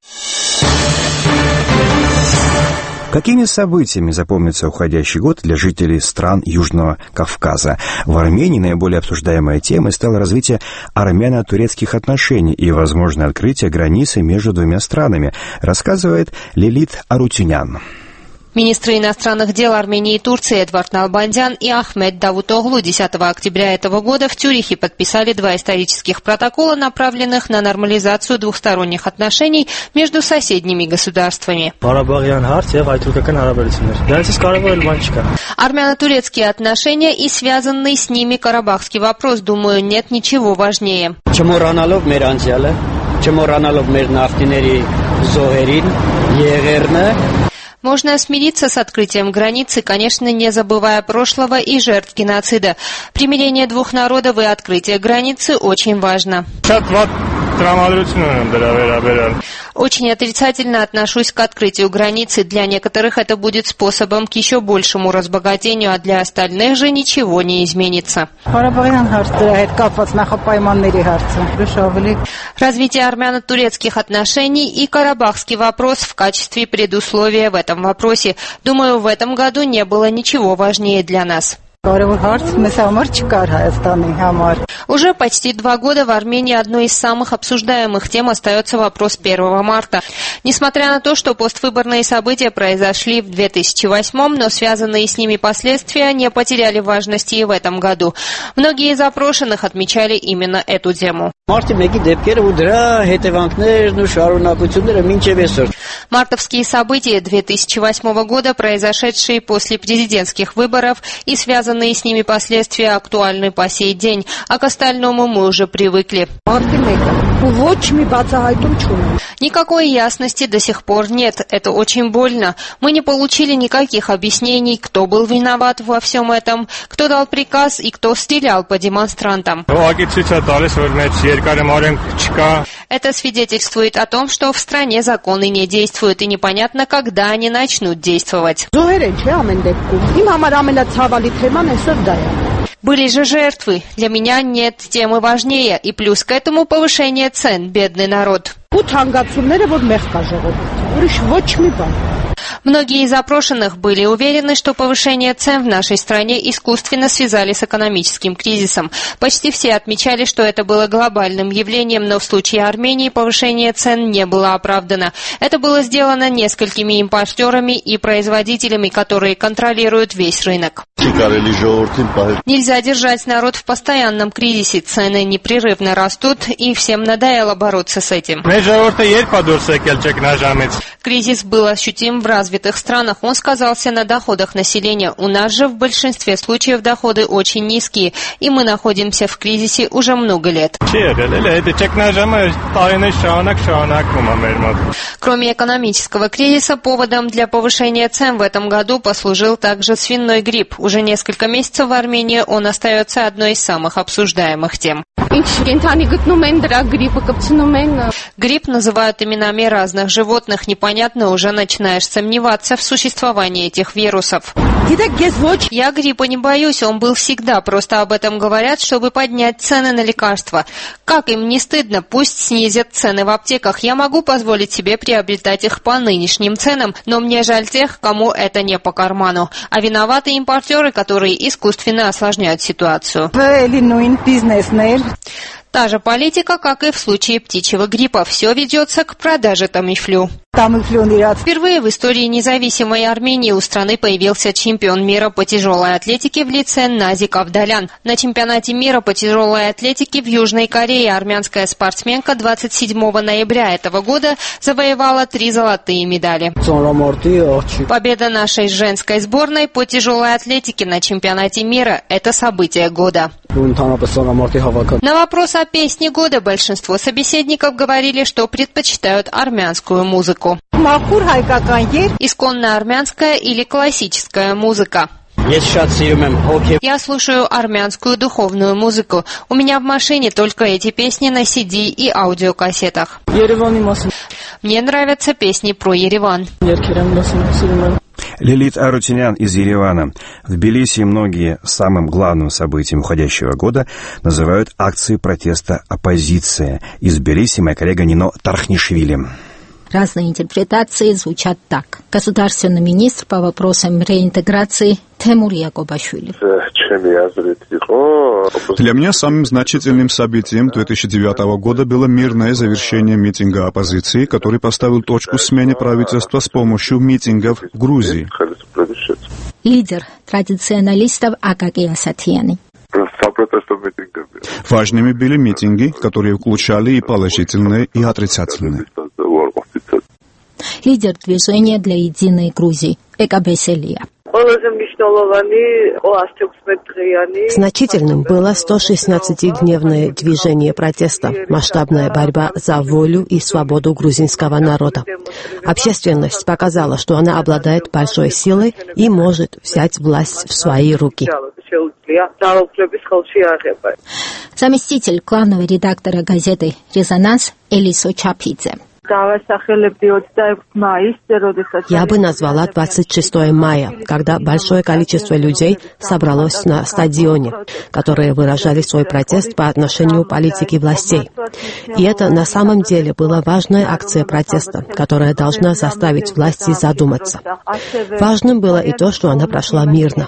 Какими событиями запомнится уходящий год для жителей стран Южного Кавказа? В Армении наиболее обсуждаемой темой стало развитие армяно-турецких отношений и возможное открытие границы между двумя странами, рассказывает Лилит Арутюнян. Министры иностранных дел Армении и Турции Эдвард Налбандян и Ахмед Давутоглу 10 октября этого года в Цюрихе подписали 2 исторических протокола, направленных на нормализацию двухсторонних отношений между соседними государствами. Армяно-турецкие отношения и связанный с ними карабахский вопрос, думаю, нет ничего важнее. Можно смириться с открытием границы, конечно, не забывая прошлого и жертв геноцида. Примирение двух народов и открытие границы очень важно. Очень отрицательно отношусь к открытию границы. Для некоторых это будет способом к еще большему разбогатению, а для остальных же ничего не изменится. Развитие армяно-турецких отношений и карабахский вопрос в качестве предусловия в этом вопросе. Думаю, в этом году не было ничего важнее для нас. Уже почти 2 года в Армении одной из самых обсуждаемых тем остается вопрос 1 марта. Несмотря на то, что поствыборные события произошли в 2008-м, но связанные с ними последствия не потеряли важности и в этом году. Многие из опрошенных отмечали именно эту тему. Мартовские события 2008 года, произошедшие после президентских выборов и связанные с ними последствия, актуальны по сей день, а к остальному мы уже привыкли. Никакой ясности до сих пор нет. Это очень больно. Мы не получили никаких объяснений, кто был виноват во всем этом, кто дал приказ и кто стрелял по демонстрантам. Это свидетельствует о том, что в стране законы не действуют, и непонятно, когда они Были же жертвы. Для меня нет темы важнее. И плюс к этому повышение цен, бедный народ. Многие из опрошенных были уверены, что повышение цен в нашей стране искусственно связали с экономическим кризисом. Почти все отмечали, что это было глобальным явлением, но в случае Армении повышение цен не было оправдано. Это было сделано несколькими импортерами и производителями, которые контролируют весь рынок. Нельзя держать народ в постоянном кризисе. Цены непрерывно растут, и всем надоело бороться с этим. Кризис был ощутим в развитых странах. Он сказался на доходах населения. У нас же в большинстве случаев доходы очень низкие, и мы находимся в кризисе уже много лет. Кроме экономического кризиса, поводом для повышения цен в этом году послужил также свиной грипп. Уже несколько месяцев в Армении он остается одной из самых обсуждаемых тем. Грипп называют именами разных животных. Непонятно, уже начинаешь сомневаться в существовании этих вирусов. Я гриппа не боюсь, он был всегда. Просто об этом говорят, чтобы поднять цены на лекарства. Как им не стыдно, пусть снизят цены в аптеках. Я могу позволить себе приобретать их по нынешним ценам, но мне жаль тех, кому это не по карману. А виноваты импортеры, которые искусственно осложняют ситуацию. Та же политика, как и в случае птичьего гриппа. Все ведется к продаже тамифлю. Впервые в истории независимой Армении у страны появился чемпион мира по тяжелой атлетике в лице Нази Кавдалян. На чемпионате мира по тяжелой атлетике в Южной Корее армянская спортсменка 27 ноября этого года завоевала 3 золотые медали. Победа нашей женской сборной по тяжелой атлетике на чемпионате мира – это событие года. На вопрос о песне года большинство собеседников говорили, что предпочитают армянскую музыку. Исконно армянская или классическая музыка? Я слушаю армянскую духовную музыку. У меня в машине только эти песни на CD и аудиокассетах. Мне нравятся песни про Ереван. Лилит Арутюнян из Еревана. В Тбилиси многие самым главным событием уходящего года называют акции протеста оппозиции. Из Тбилиси моя коллега Нино Тархнишвили. Разные интерпретации звучат так. Государственный министр по вопросам реинтеграции Темур Якобашвили. Для меня самым значительным событием 2009 года было мирное завершение митинга оппозиции, который поставил точку смене правительства с помощью митингов в Грузии. Лидер традиционалистов Акаки Асатьяни. Важными были митинги, которые включали и положительные, и отрицательные. Лидер движения для единой Грузии Экабеселия. Значительным было 116-дневное движение протеста, масштабная борьба за волю и свободу грузинского народа. Общественность показала, что она обладает большой силой и может взять власть в свои руки. Заместитель главного редактора газеты «Резонанс» Элисо Чапидзе. Я бы назвала 26 мая, когда большое количество людей собралось на стадионе, которые выражали свой протест по отношению политики властей. И это на самом деле была важная акция протеста, которая должна заставить власти задуматься. Важным было и то, что она прошла мирно.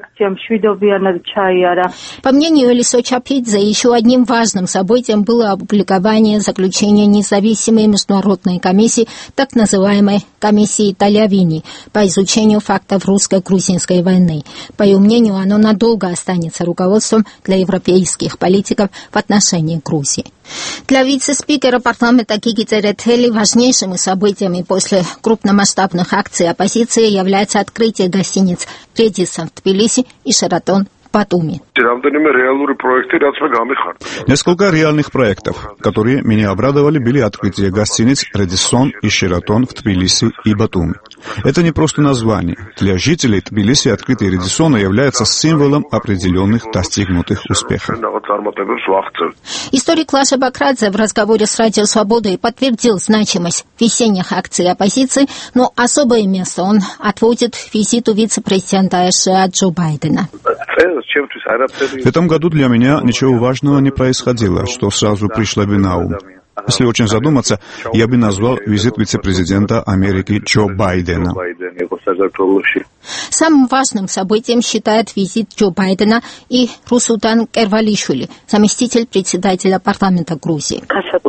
По мнению Элисо Чапидзе, еще одним важным событием было опубликование заключения независимой международной комиссии, так называемой комиссии Талявини, по изучению фактов русско-грузинской войны. По ее мнению, оно надолго останется руководством для европейских политиков в отношении Грузии. Для вице-спикера парламента Гиги Церетели важнейшими событиями после крупномасштабных акций оппозиции является открытие гостиниц «Редисон» в Тбилиси и «Шератон» в Батуми. Несколько реальных проектов, которые меня обрадовали, были открытие гостиниц «Редисон» и «Шератон» в Тбилиси и Батуми. Это не просто название. Для жителей Тбилиси открытие «Редисона» является символом определенных достигнутых успехов. Историк Лаша Бакрадзе в разговоре с «Радио Свобода» подтвердил значимость весенних акций оппозиции, но особое место он отводит визиту вице-президента США Джо Байдена. В этом году для меня ничего важного не происходило, что сразу пришло бы на ум. Если очень задуматься, я бы назвал визит вице-президента Америки Джо Байдена. Самым важным событием считает визит Джо Байдена и Русултан Кервалишвили, заместитель председателя парламента Грузии.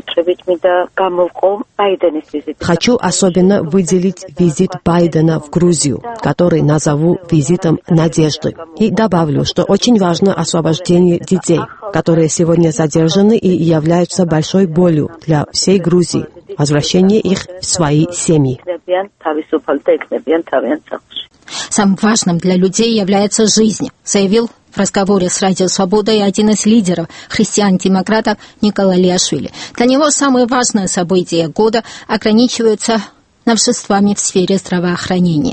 Хочу особенно выделить визит Байдена в Грузию, который назову визитом надежды. И добавлю, что очень важно освобождение детей, которые сегодня задержаны и являются большой болью для всей Грузии. Возвращение их в свои семьи. Самым важным для людей является жизнь, заявил в разговоре с Радио Свобода и один из лидеров христиан-демократов Николай Лиашвили. Для него самое важное событие года ограничивается новшествами в сфере здравоохранения.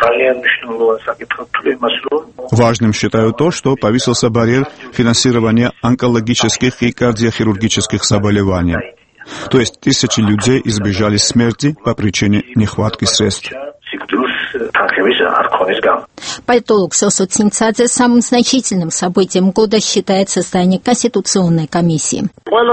Важным считаю то, что повысился барьер финансирования онкологических и кардиохирургических заболеваний. То есть тысячи людей избежали смерти по причине нехватки средств. Политолог Сосу Цинцадзе самым значительным событием года считает создание Конституционной комиссии.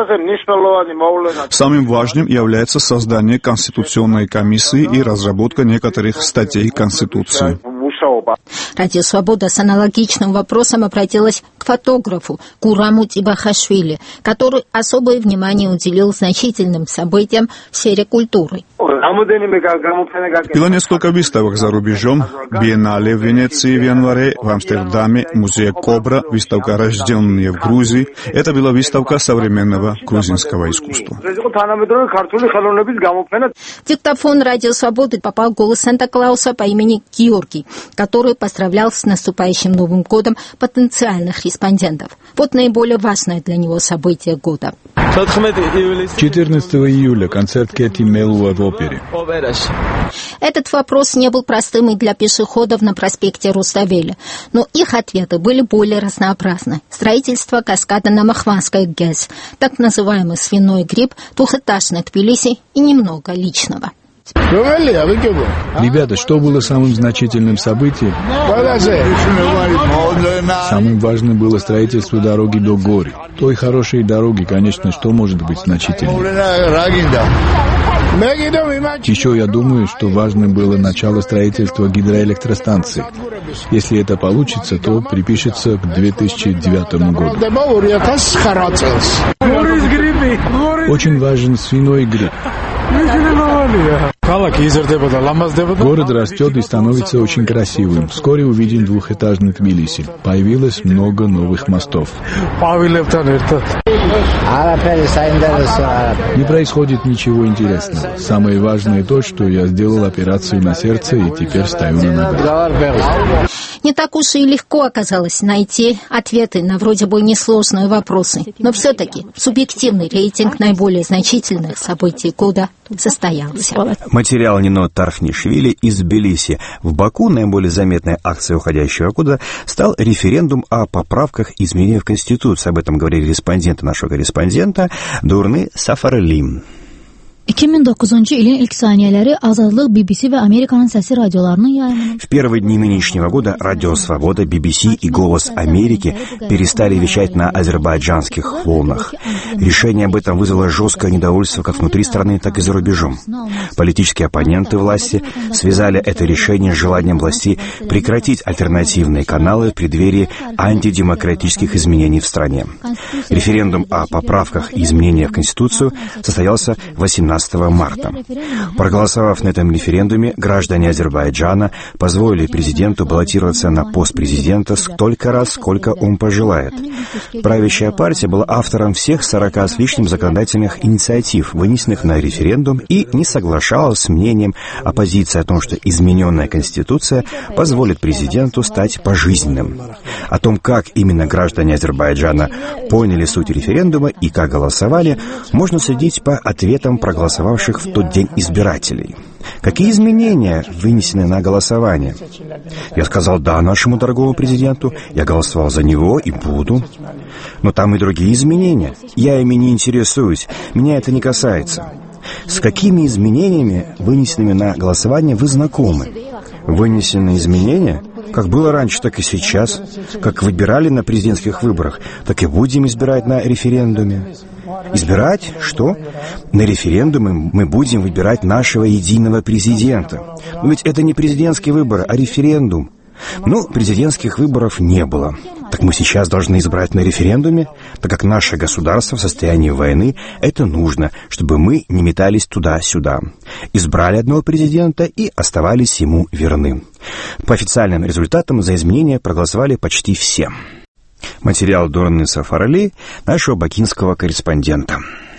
Самым важным является создание Конституционной комиссии и разработка некоторых статей Конституции. Радио «Свобода» с аналогичным вопросом обратилась к фотографу Гураму Тибахашвили, который особое внимание уделил значительным событиям в сфере культуры. Было несколько выставок за рубежом. Биеннале в Венеции в январе, в Амстердаме, музей Кобра, выставка «Рожденные в Грузии». Это была выставка современного грузинского искусства. В диктофон «Радио Свободы» попал голос Санта-Клауса по имени Георгий, который поздравлял с наступающим Новым годом потенциальных респондентов. Вот наиболее важное для него событие года. 14 июля концерт Кэти Мелуа в опере. Этот вопрос не был простым и для пешеходов на проспекте Руставели, но их ответы были более разнообразны. Строительство каскада на Махванской ГЭС, так называемый свиной гриб, двухэтажный Тбилиси и немного личного. Ребята, что было самым значительным событием? Самым важным было строительство дороги до Гори. Той хорошей дороги, конечно, что может быть значительным? Еще я думаю, что важным было начало строительства гидроэлектростанции. Если это получится, то припишется к 2009 году. Очень важен свиной гриб. Город растет и становится очень красивым. Вскоре увидим двухэтажный Тбилиси. Появилось много новых мостов. Не происходит ничего интересного. Самое важное то, что я сделал операцию на сердце и теперь стою на ногах. Не так уж и легко оказалось найти ответы на вроде бы несложные вопросы. Но все-таки субъективный рейтинг наиболее значительных событий года состоялся. Материал Нино Тархнишвили из Тбилиси. В Баку наиболее заметной акцией уходящего года стал референдум о поправках и изменениях в Конституцию. Об этом говорили респонденты нашего корреспондента Дурны Сафарли. 2009 ilin ilk saniyeleri Azadlık, BBC ve Amerika'nın Sesi radyolarının yayımını. В первые дни нынешнего года Радио Свобода, BBC и Голос Америки перестали вещать на азербайджанских волнах. Решение об этом вызвало жесткое недовольство как внутри страны, так и за рубежом. Политические оппоненты власти связали это решение с желанием властей прекратить альтернативные каналы в преддверии антидемократических изменений в стране. Референдум о поправках и изменениях в Конституцию состоялся 18 марта. Проголосовав на этом референдуме, граждане Азербайджана позволили президенту баллотироваться на пост президента столько раз, сколько он пожелает. Правящая партия была автором всех 40 с лишним законодательных инициатив, вынесенных на референдум, и не соглашалась с мнением оппозиции о том, что измененная Конституция позволит президенту стать пожизненным. О том, как именно граждане Азербайджана поняли суть референдума и как голосовали, можно судить по ответам проголосовавших в тот день избирателей. Какие изменения вынесены на голосование? Я сказал «да» нашему дорогому президенту, я голосовал за него и буду. Но там и другие изменения. Я ими не интересуюсь, меня это не касается. С какими изменениями, вынесенными на голосование, вы знакомы? Вынесенные изменения Как было раньше, так и сейчас. Как выбирали на президентских выборах, так и будем избирать на референдуме. Избирать? Что? На референдуме мы будем выбирать нашего единого президента. Но ведь это не президентские выборы, а референдум. Ну, президентских выборов не было. Так мы сейчас должны избрать на референдуме, так как наше государство в состоянии войны, это нужно, чтобы мы не метались туда-сюда. Избрали одного президента и оставались ему верны. По официальным результатам за изменения проголосовали почти все. Материал Дорны Сафарали, нашего бакинского корреспондента.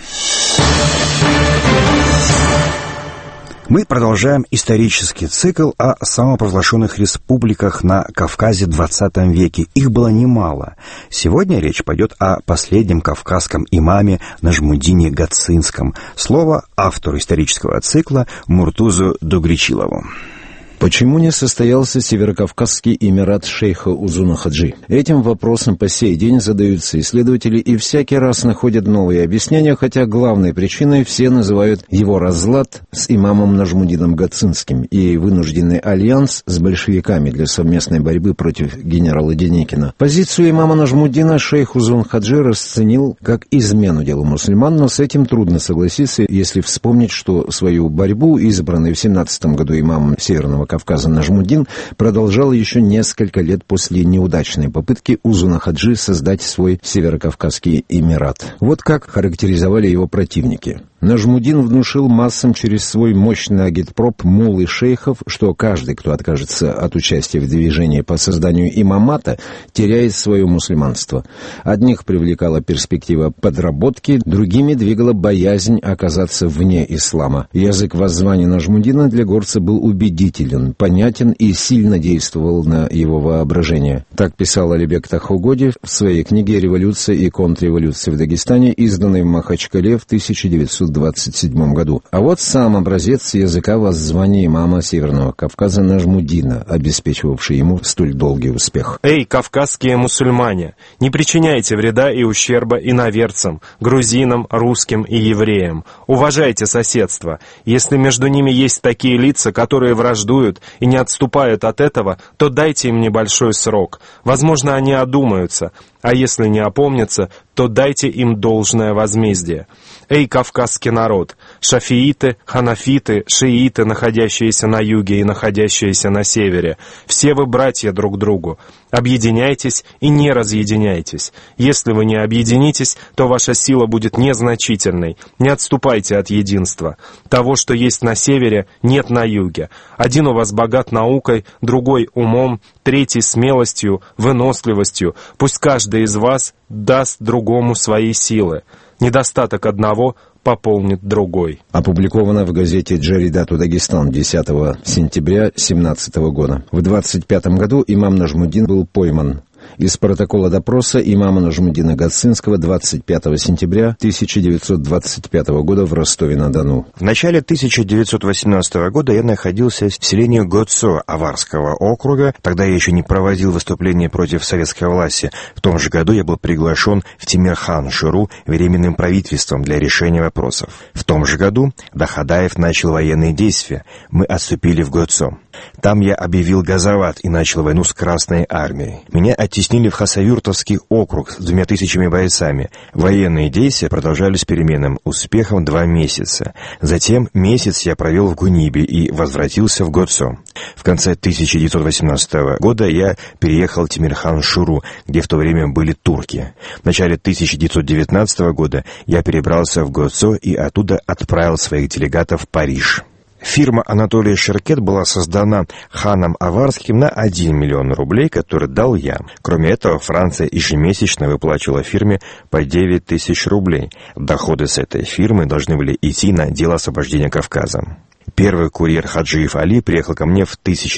Мы продолжаем исторический цикл о самопровозглашенных республиках на Кавказе в 20 веке. Их было немало. Сегодня речь пойдет о последнем кавказском имаме Нажмудине Гатцинском. Слово автору исторического цикла Муртузу Дугричилову. Почему не состоялся Северокавказский эмират шейха Узуна Хаджи? Этим вопросом по сей день задаются исследователи и всякий раз находят новые объяснения, хотя главной причиной все называют его разлад с имамом Нажмудином Гатцинским и вынужденный альянс с большевиками для совместной борьбы против генерала Деникина. Позицию имама Нажмудина шейх Узун Хаджи расценил как измену делу мусульман, но с этим трудно согласиться, если вспомнить, что свою борьбу, избранный в 17 году имамом Северного Кавказа Нажмудин, продолжал еще несколько лет после неудачной попытки Узуна Хаджи создать свой Северокавказский эмират. Вот как характеризовали его противники. Нажмудин внушил массам через свой мощный агитпроп муллы шейхов, что каждый, кто откажется от участия в движении по созданию имамата, теряет свое мусульманство. Одних привлекала перспектива подработки, другими двигала боязнь оказаться вне ислама. Язык воззвания Нажмудина для горца был убедителен, понятен и сильно действовал на его воображение. Так писал Алибек Тахугоди в своей книге «Революция и контрреволюция в Дагестане», изданной в Махачкале в 1927 году. А вот сам образец языка воззвания имама Северного Кавказа Нажмудина, обеспечивавший ему столь долгий успех. «Эй, кавказские мусульмане, не причиняйте вреда и ущерба иноверцам, грузинам, русским и евреям. Уважайте соседство. Если между ними есть такие лица, которые враждуют и не отступают от этого, то дайте им небольшой срок. Возможно, они одумаются. А если не опомнятся, то дайте им должное возмездие. Эй, кавказский народ, шафииты, ханафиты, шииты, находящиеся на юге и находящиеся на севере, все вы братья друг другу. Объединяйтесь и не разъединяйтесь. Если вы не объединитесь, то ваша сила будет незначительной. Не отступайте от единства. Того, что есть на севере, нет на юге. Один у вас богат наукой, другой умом, третий смелостью, выносливостью. Пусть каждый из вас даст другому свои силы. Недостаток одного пополнит другой. Опубликовано в газете «Джаридату Дагестан» 10 сентября 2017 года. В 25 году имам Нажмудин был пойман. Из протокола допроса имама Нажмудина Гатцинского 25 сентября 1925 года в Ростове-на-Дону. В начале 1918 года я находился в селении Гоцо Аварского округа. Тогда я еще не проводил выступления против советской власти. В том же году я был приглашен в Тимирхан-Шуру временным правительством для решения вопросов. В том же году Дахадаев начал военные действия. Мы отступили в Гоцо. Там я объявил газоват и начал войну с Красной армией. Меня оттеснили в Хасавюртовский округ с 2000 бойцами. Военные действия продолжались с переменным успехом 2 месяца. Затем месяц я провел в Гунибе и возвратился в Гоцо. В конце 1918 года я переехал в Тимирхан-Шуру, где в то время были турки. В начале 1919 года я перебрался в Гоцо и оттуда отправил своих делегатов в Париж. Фирма Анатолия Шеркет была создана ханом Аварским на 1 миллион рублей, который дал я. Кроме этого, Франция ежемесячно выплачивала фирме по 9 тысяч рублей. Доходы с этой фирмы должны были идти на дело освобождения Кавказа. Первый курьер Хаджиев Али приехал ко мне в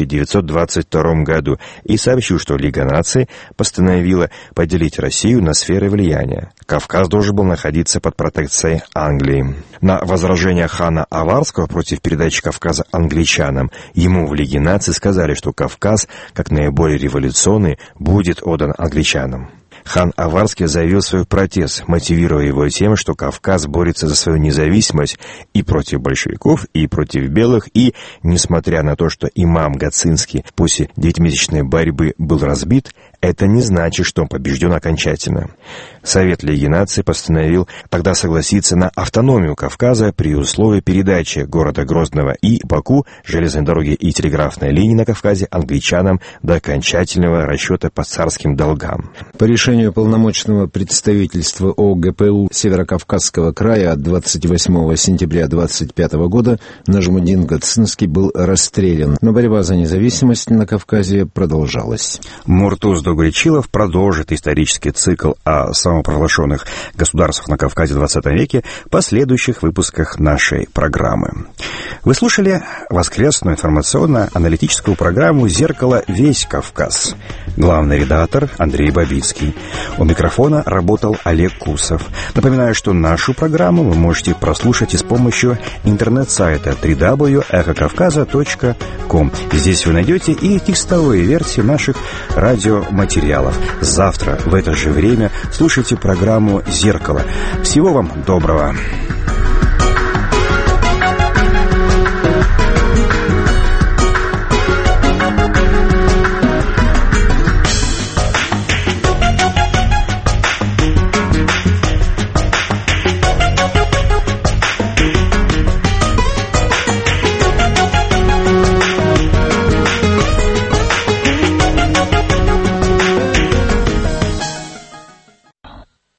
1922 году и сообщил, что Лига наций постановила поделить Россию на сферы влияния. Кавказ должен был находиться под протекцией Англии. На возражение хана Аварского против передачи Кавказа англичанам ему в Лиге наций сказали, что Кавказ, как наиболее революционный, будет отдан англичанам. Хан Аварский заявил свой протест, мотивируя его тем, что Кавказ борется за свою независимость и против большевиков, и против белых, и, несмотря на то, что имам Гацинский после 9-месячной борьбы был разбит, это не значит, что он побежден окончательно. Совет Лиги наций постановил тогда согласиться на автономию Кавказа при условии передачи города Грозного и Баку, железной дороги и телеграфной линии на Кавказе англичанам до окончательного расчета по царским долгам. По решению полномочного представительства ОГПУ Северокавказского края от 28 сентября 25 года Нажмудин Гацинский был расстрелян, но борьба за независимость на Кавказе продолжалась. Муртуз Дугричилов продолжит исторический цикл о самопровозглашенных государствах на Кавказе в 20 веке в последующих выпусках нашей программы. Вы слушали воскресную информационно-аналитическую программу «Зеркало. Весь Кавказ». Главный редактор Андрей Бабицкий. У микрофона работал Олег Кусов. Напоминаю, что нашу программу вы можете прослушать и с помощью интернет-сайта www.эхокавказа.ком. Здесь вы найдете и текстовые версии наших радиоматериалов. Завтра в это же время слушайте программу «Зеркало». Всего вам доброго.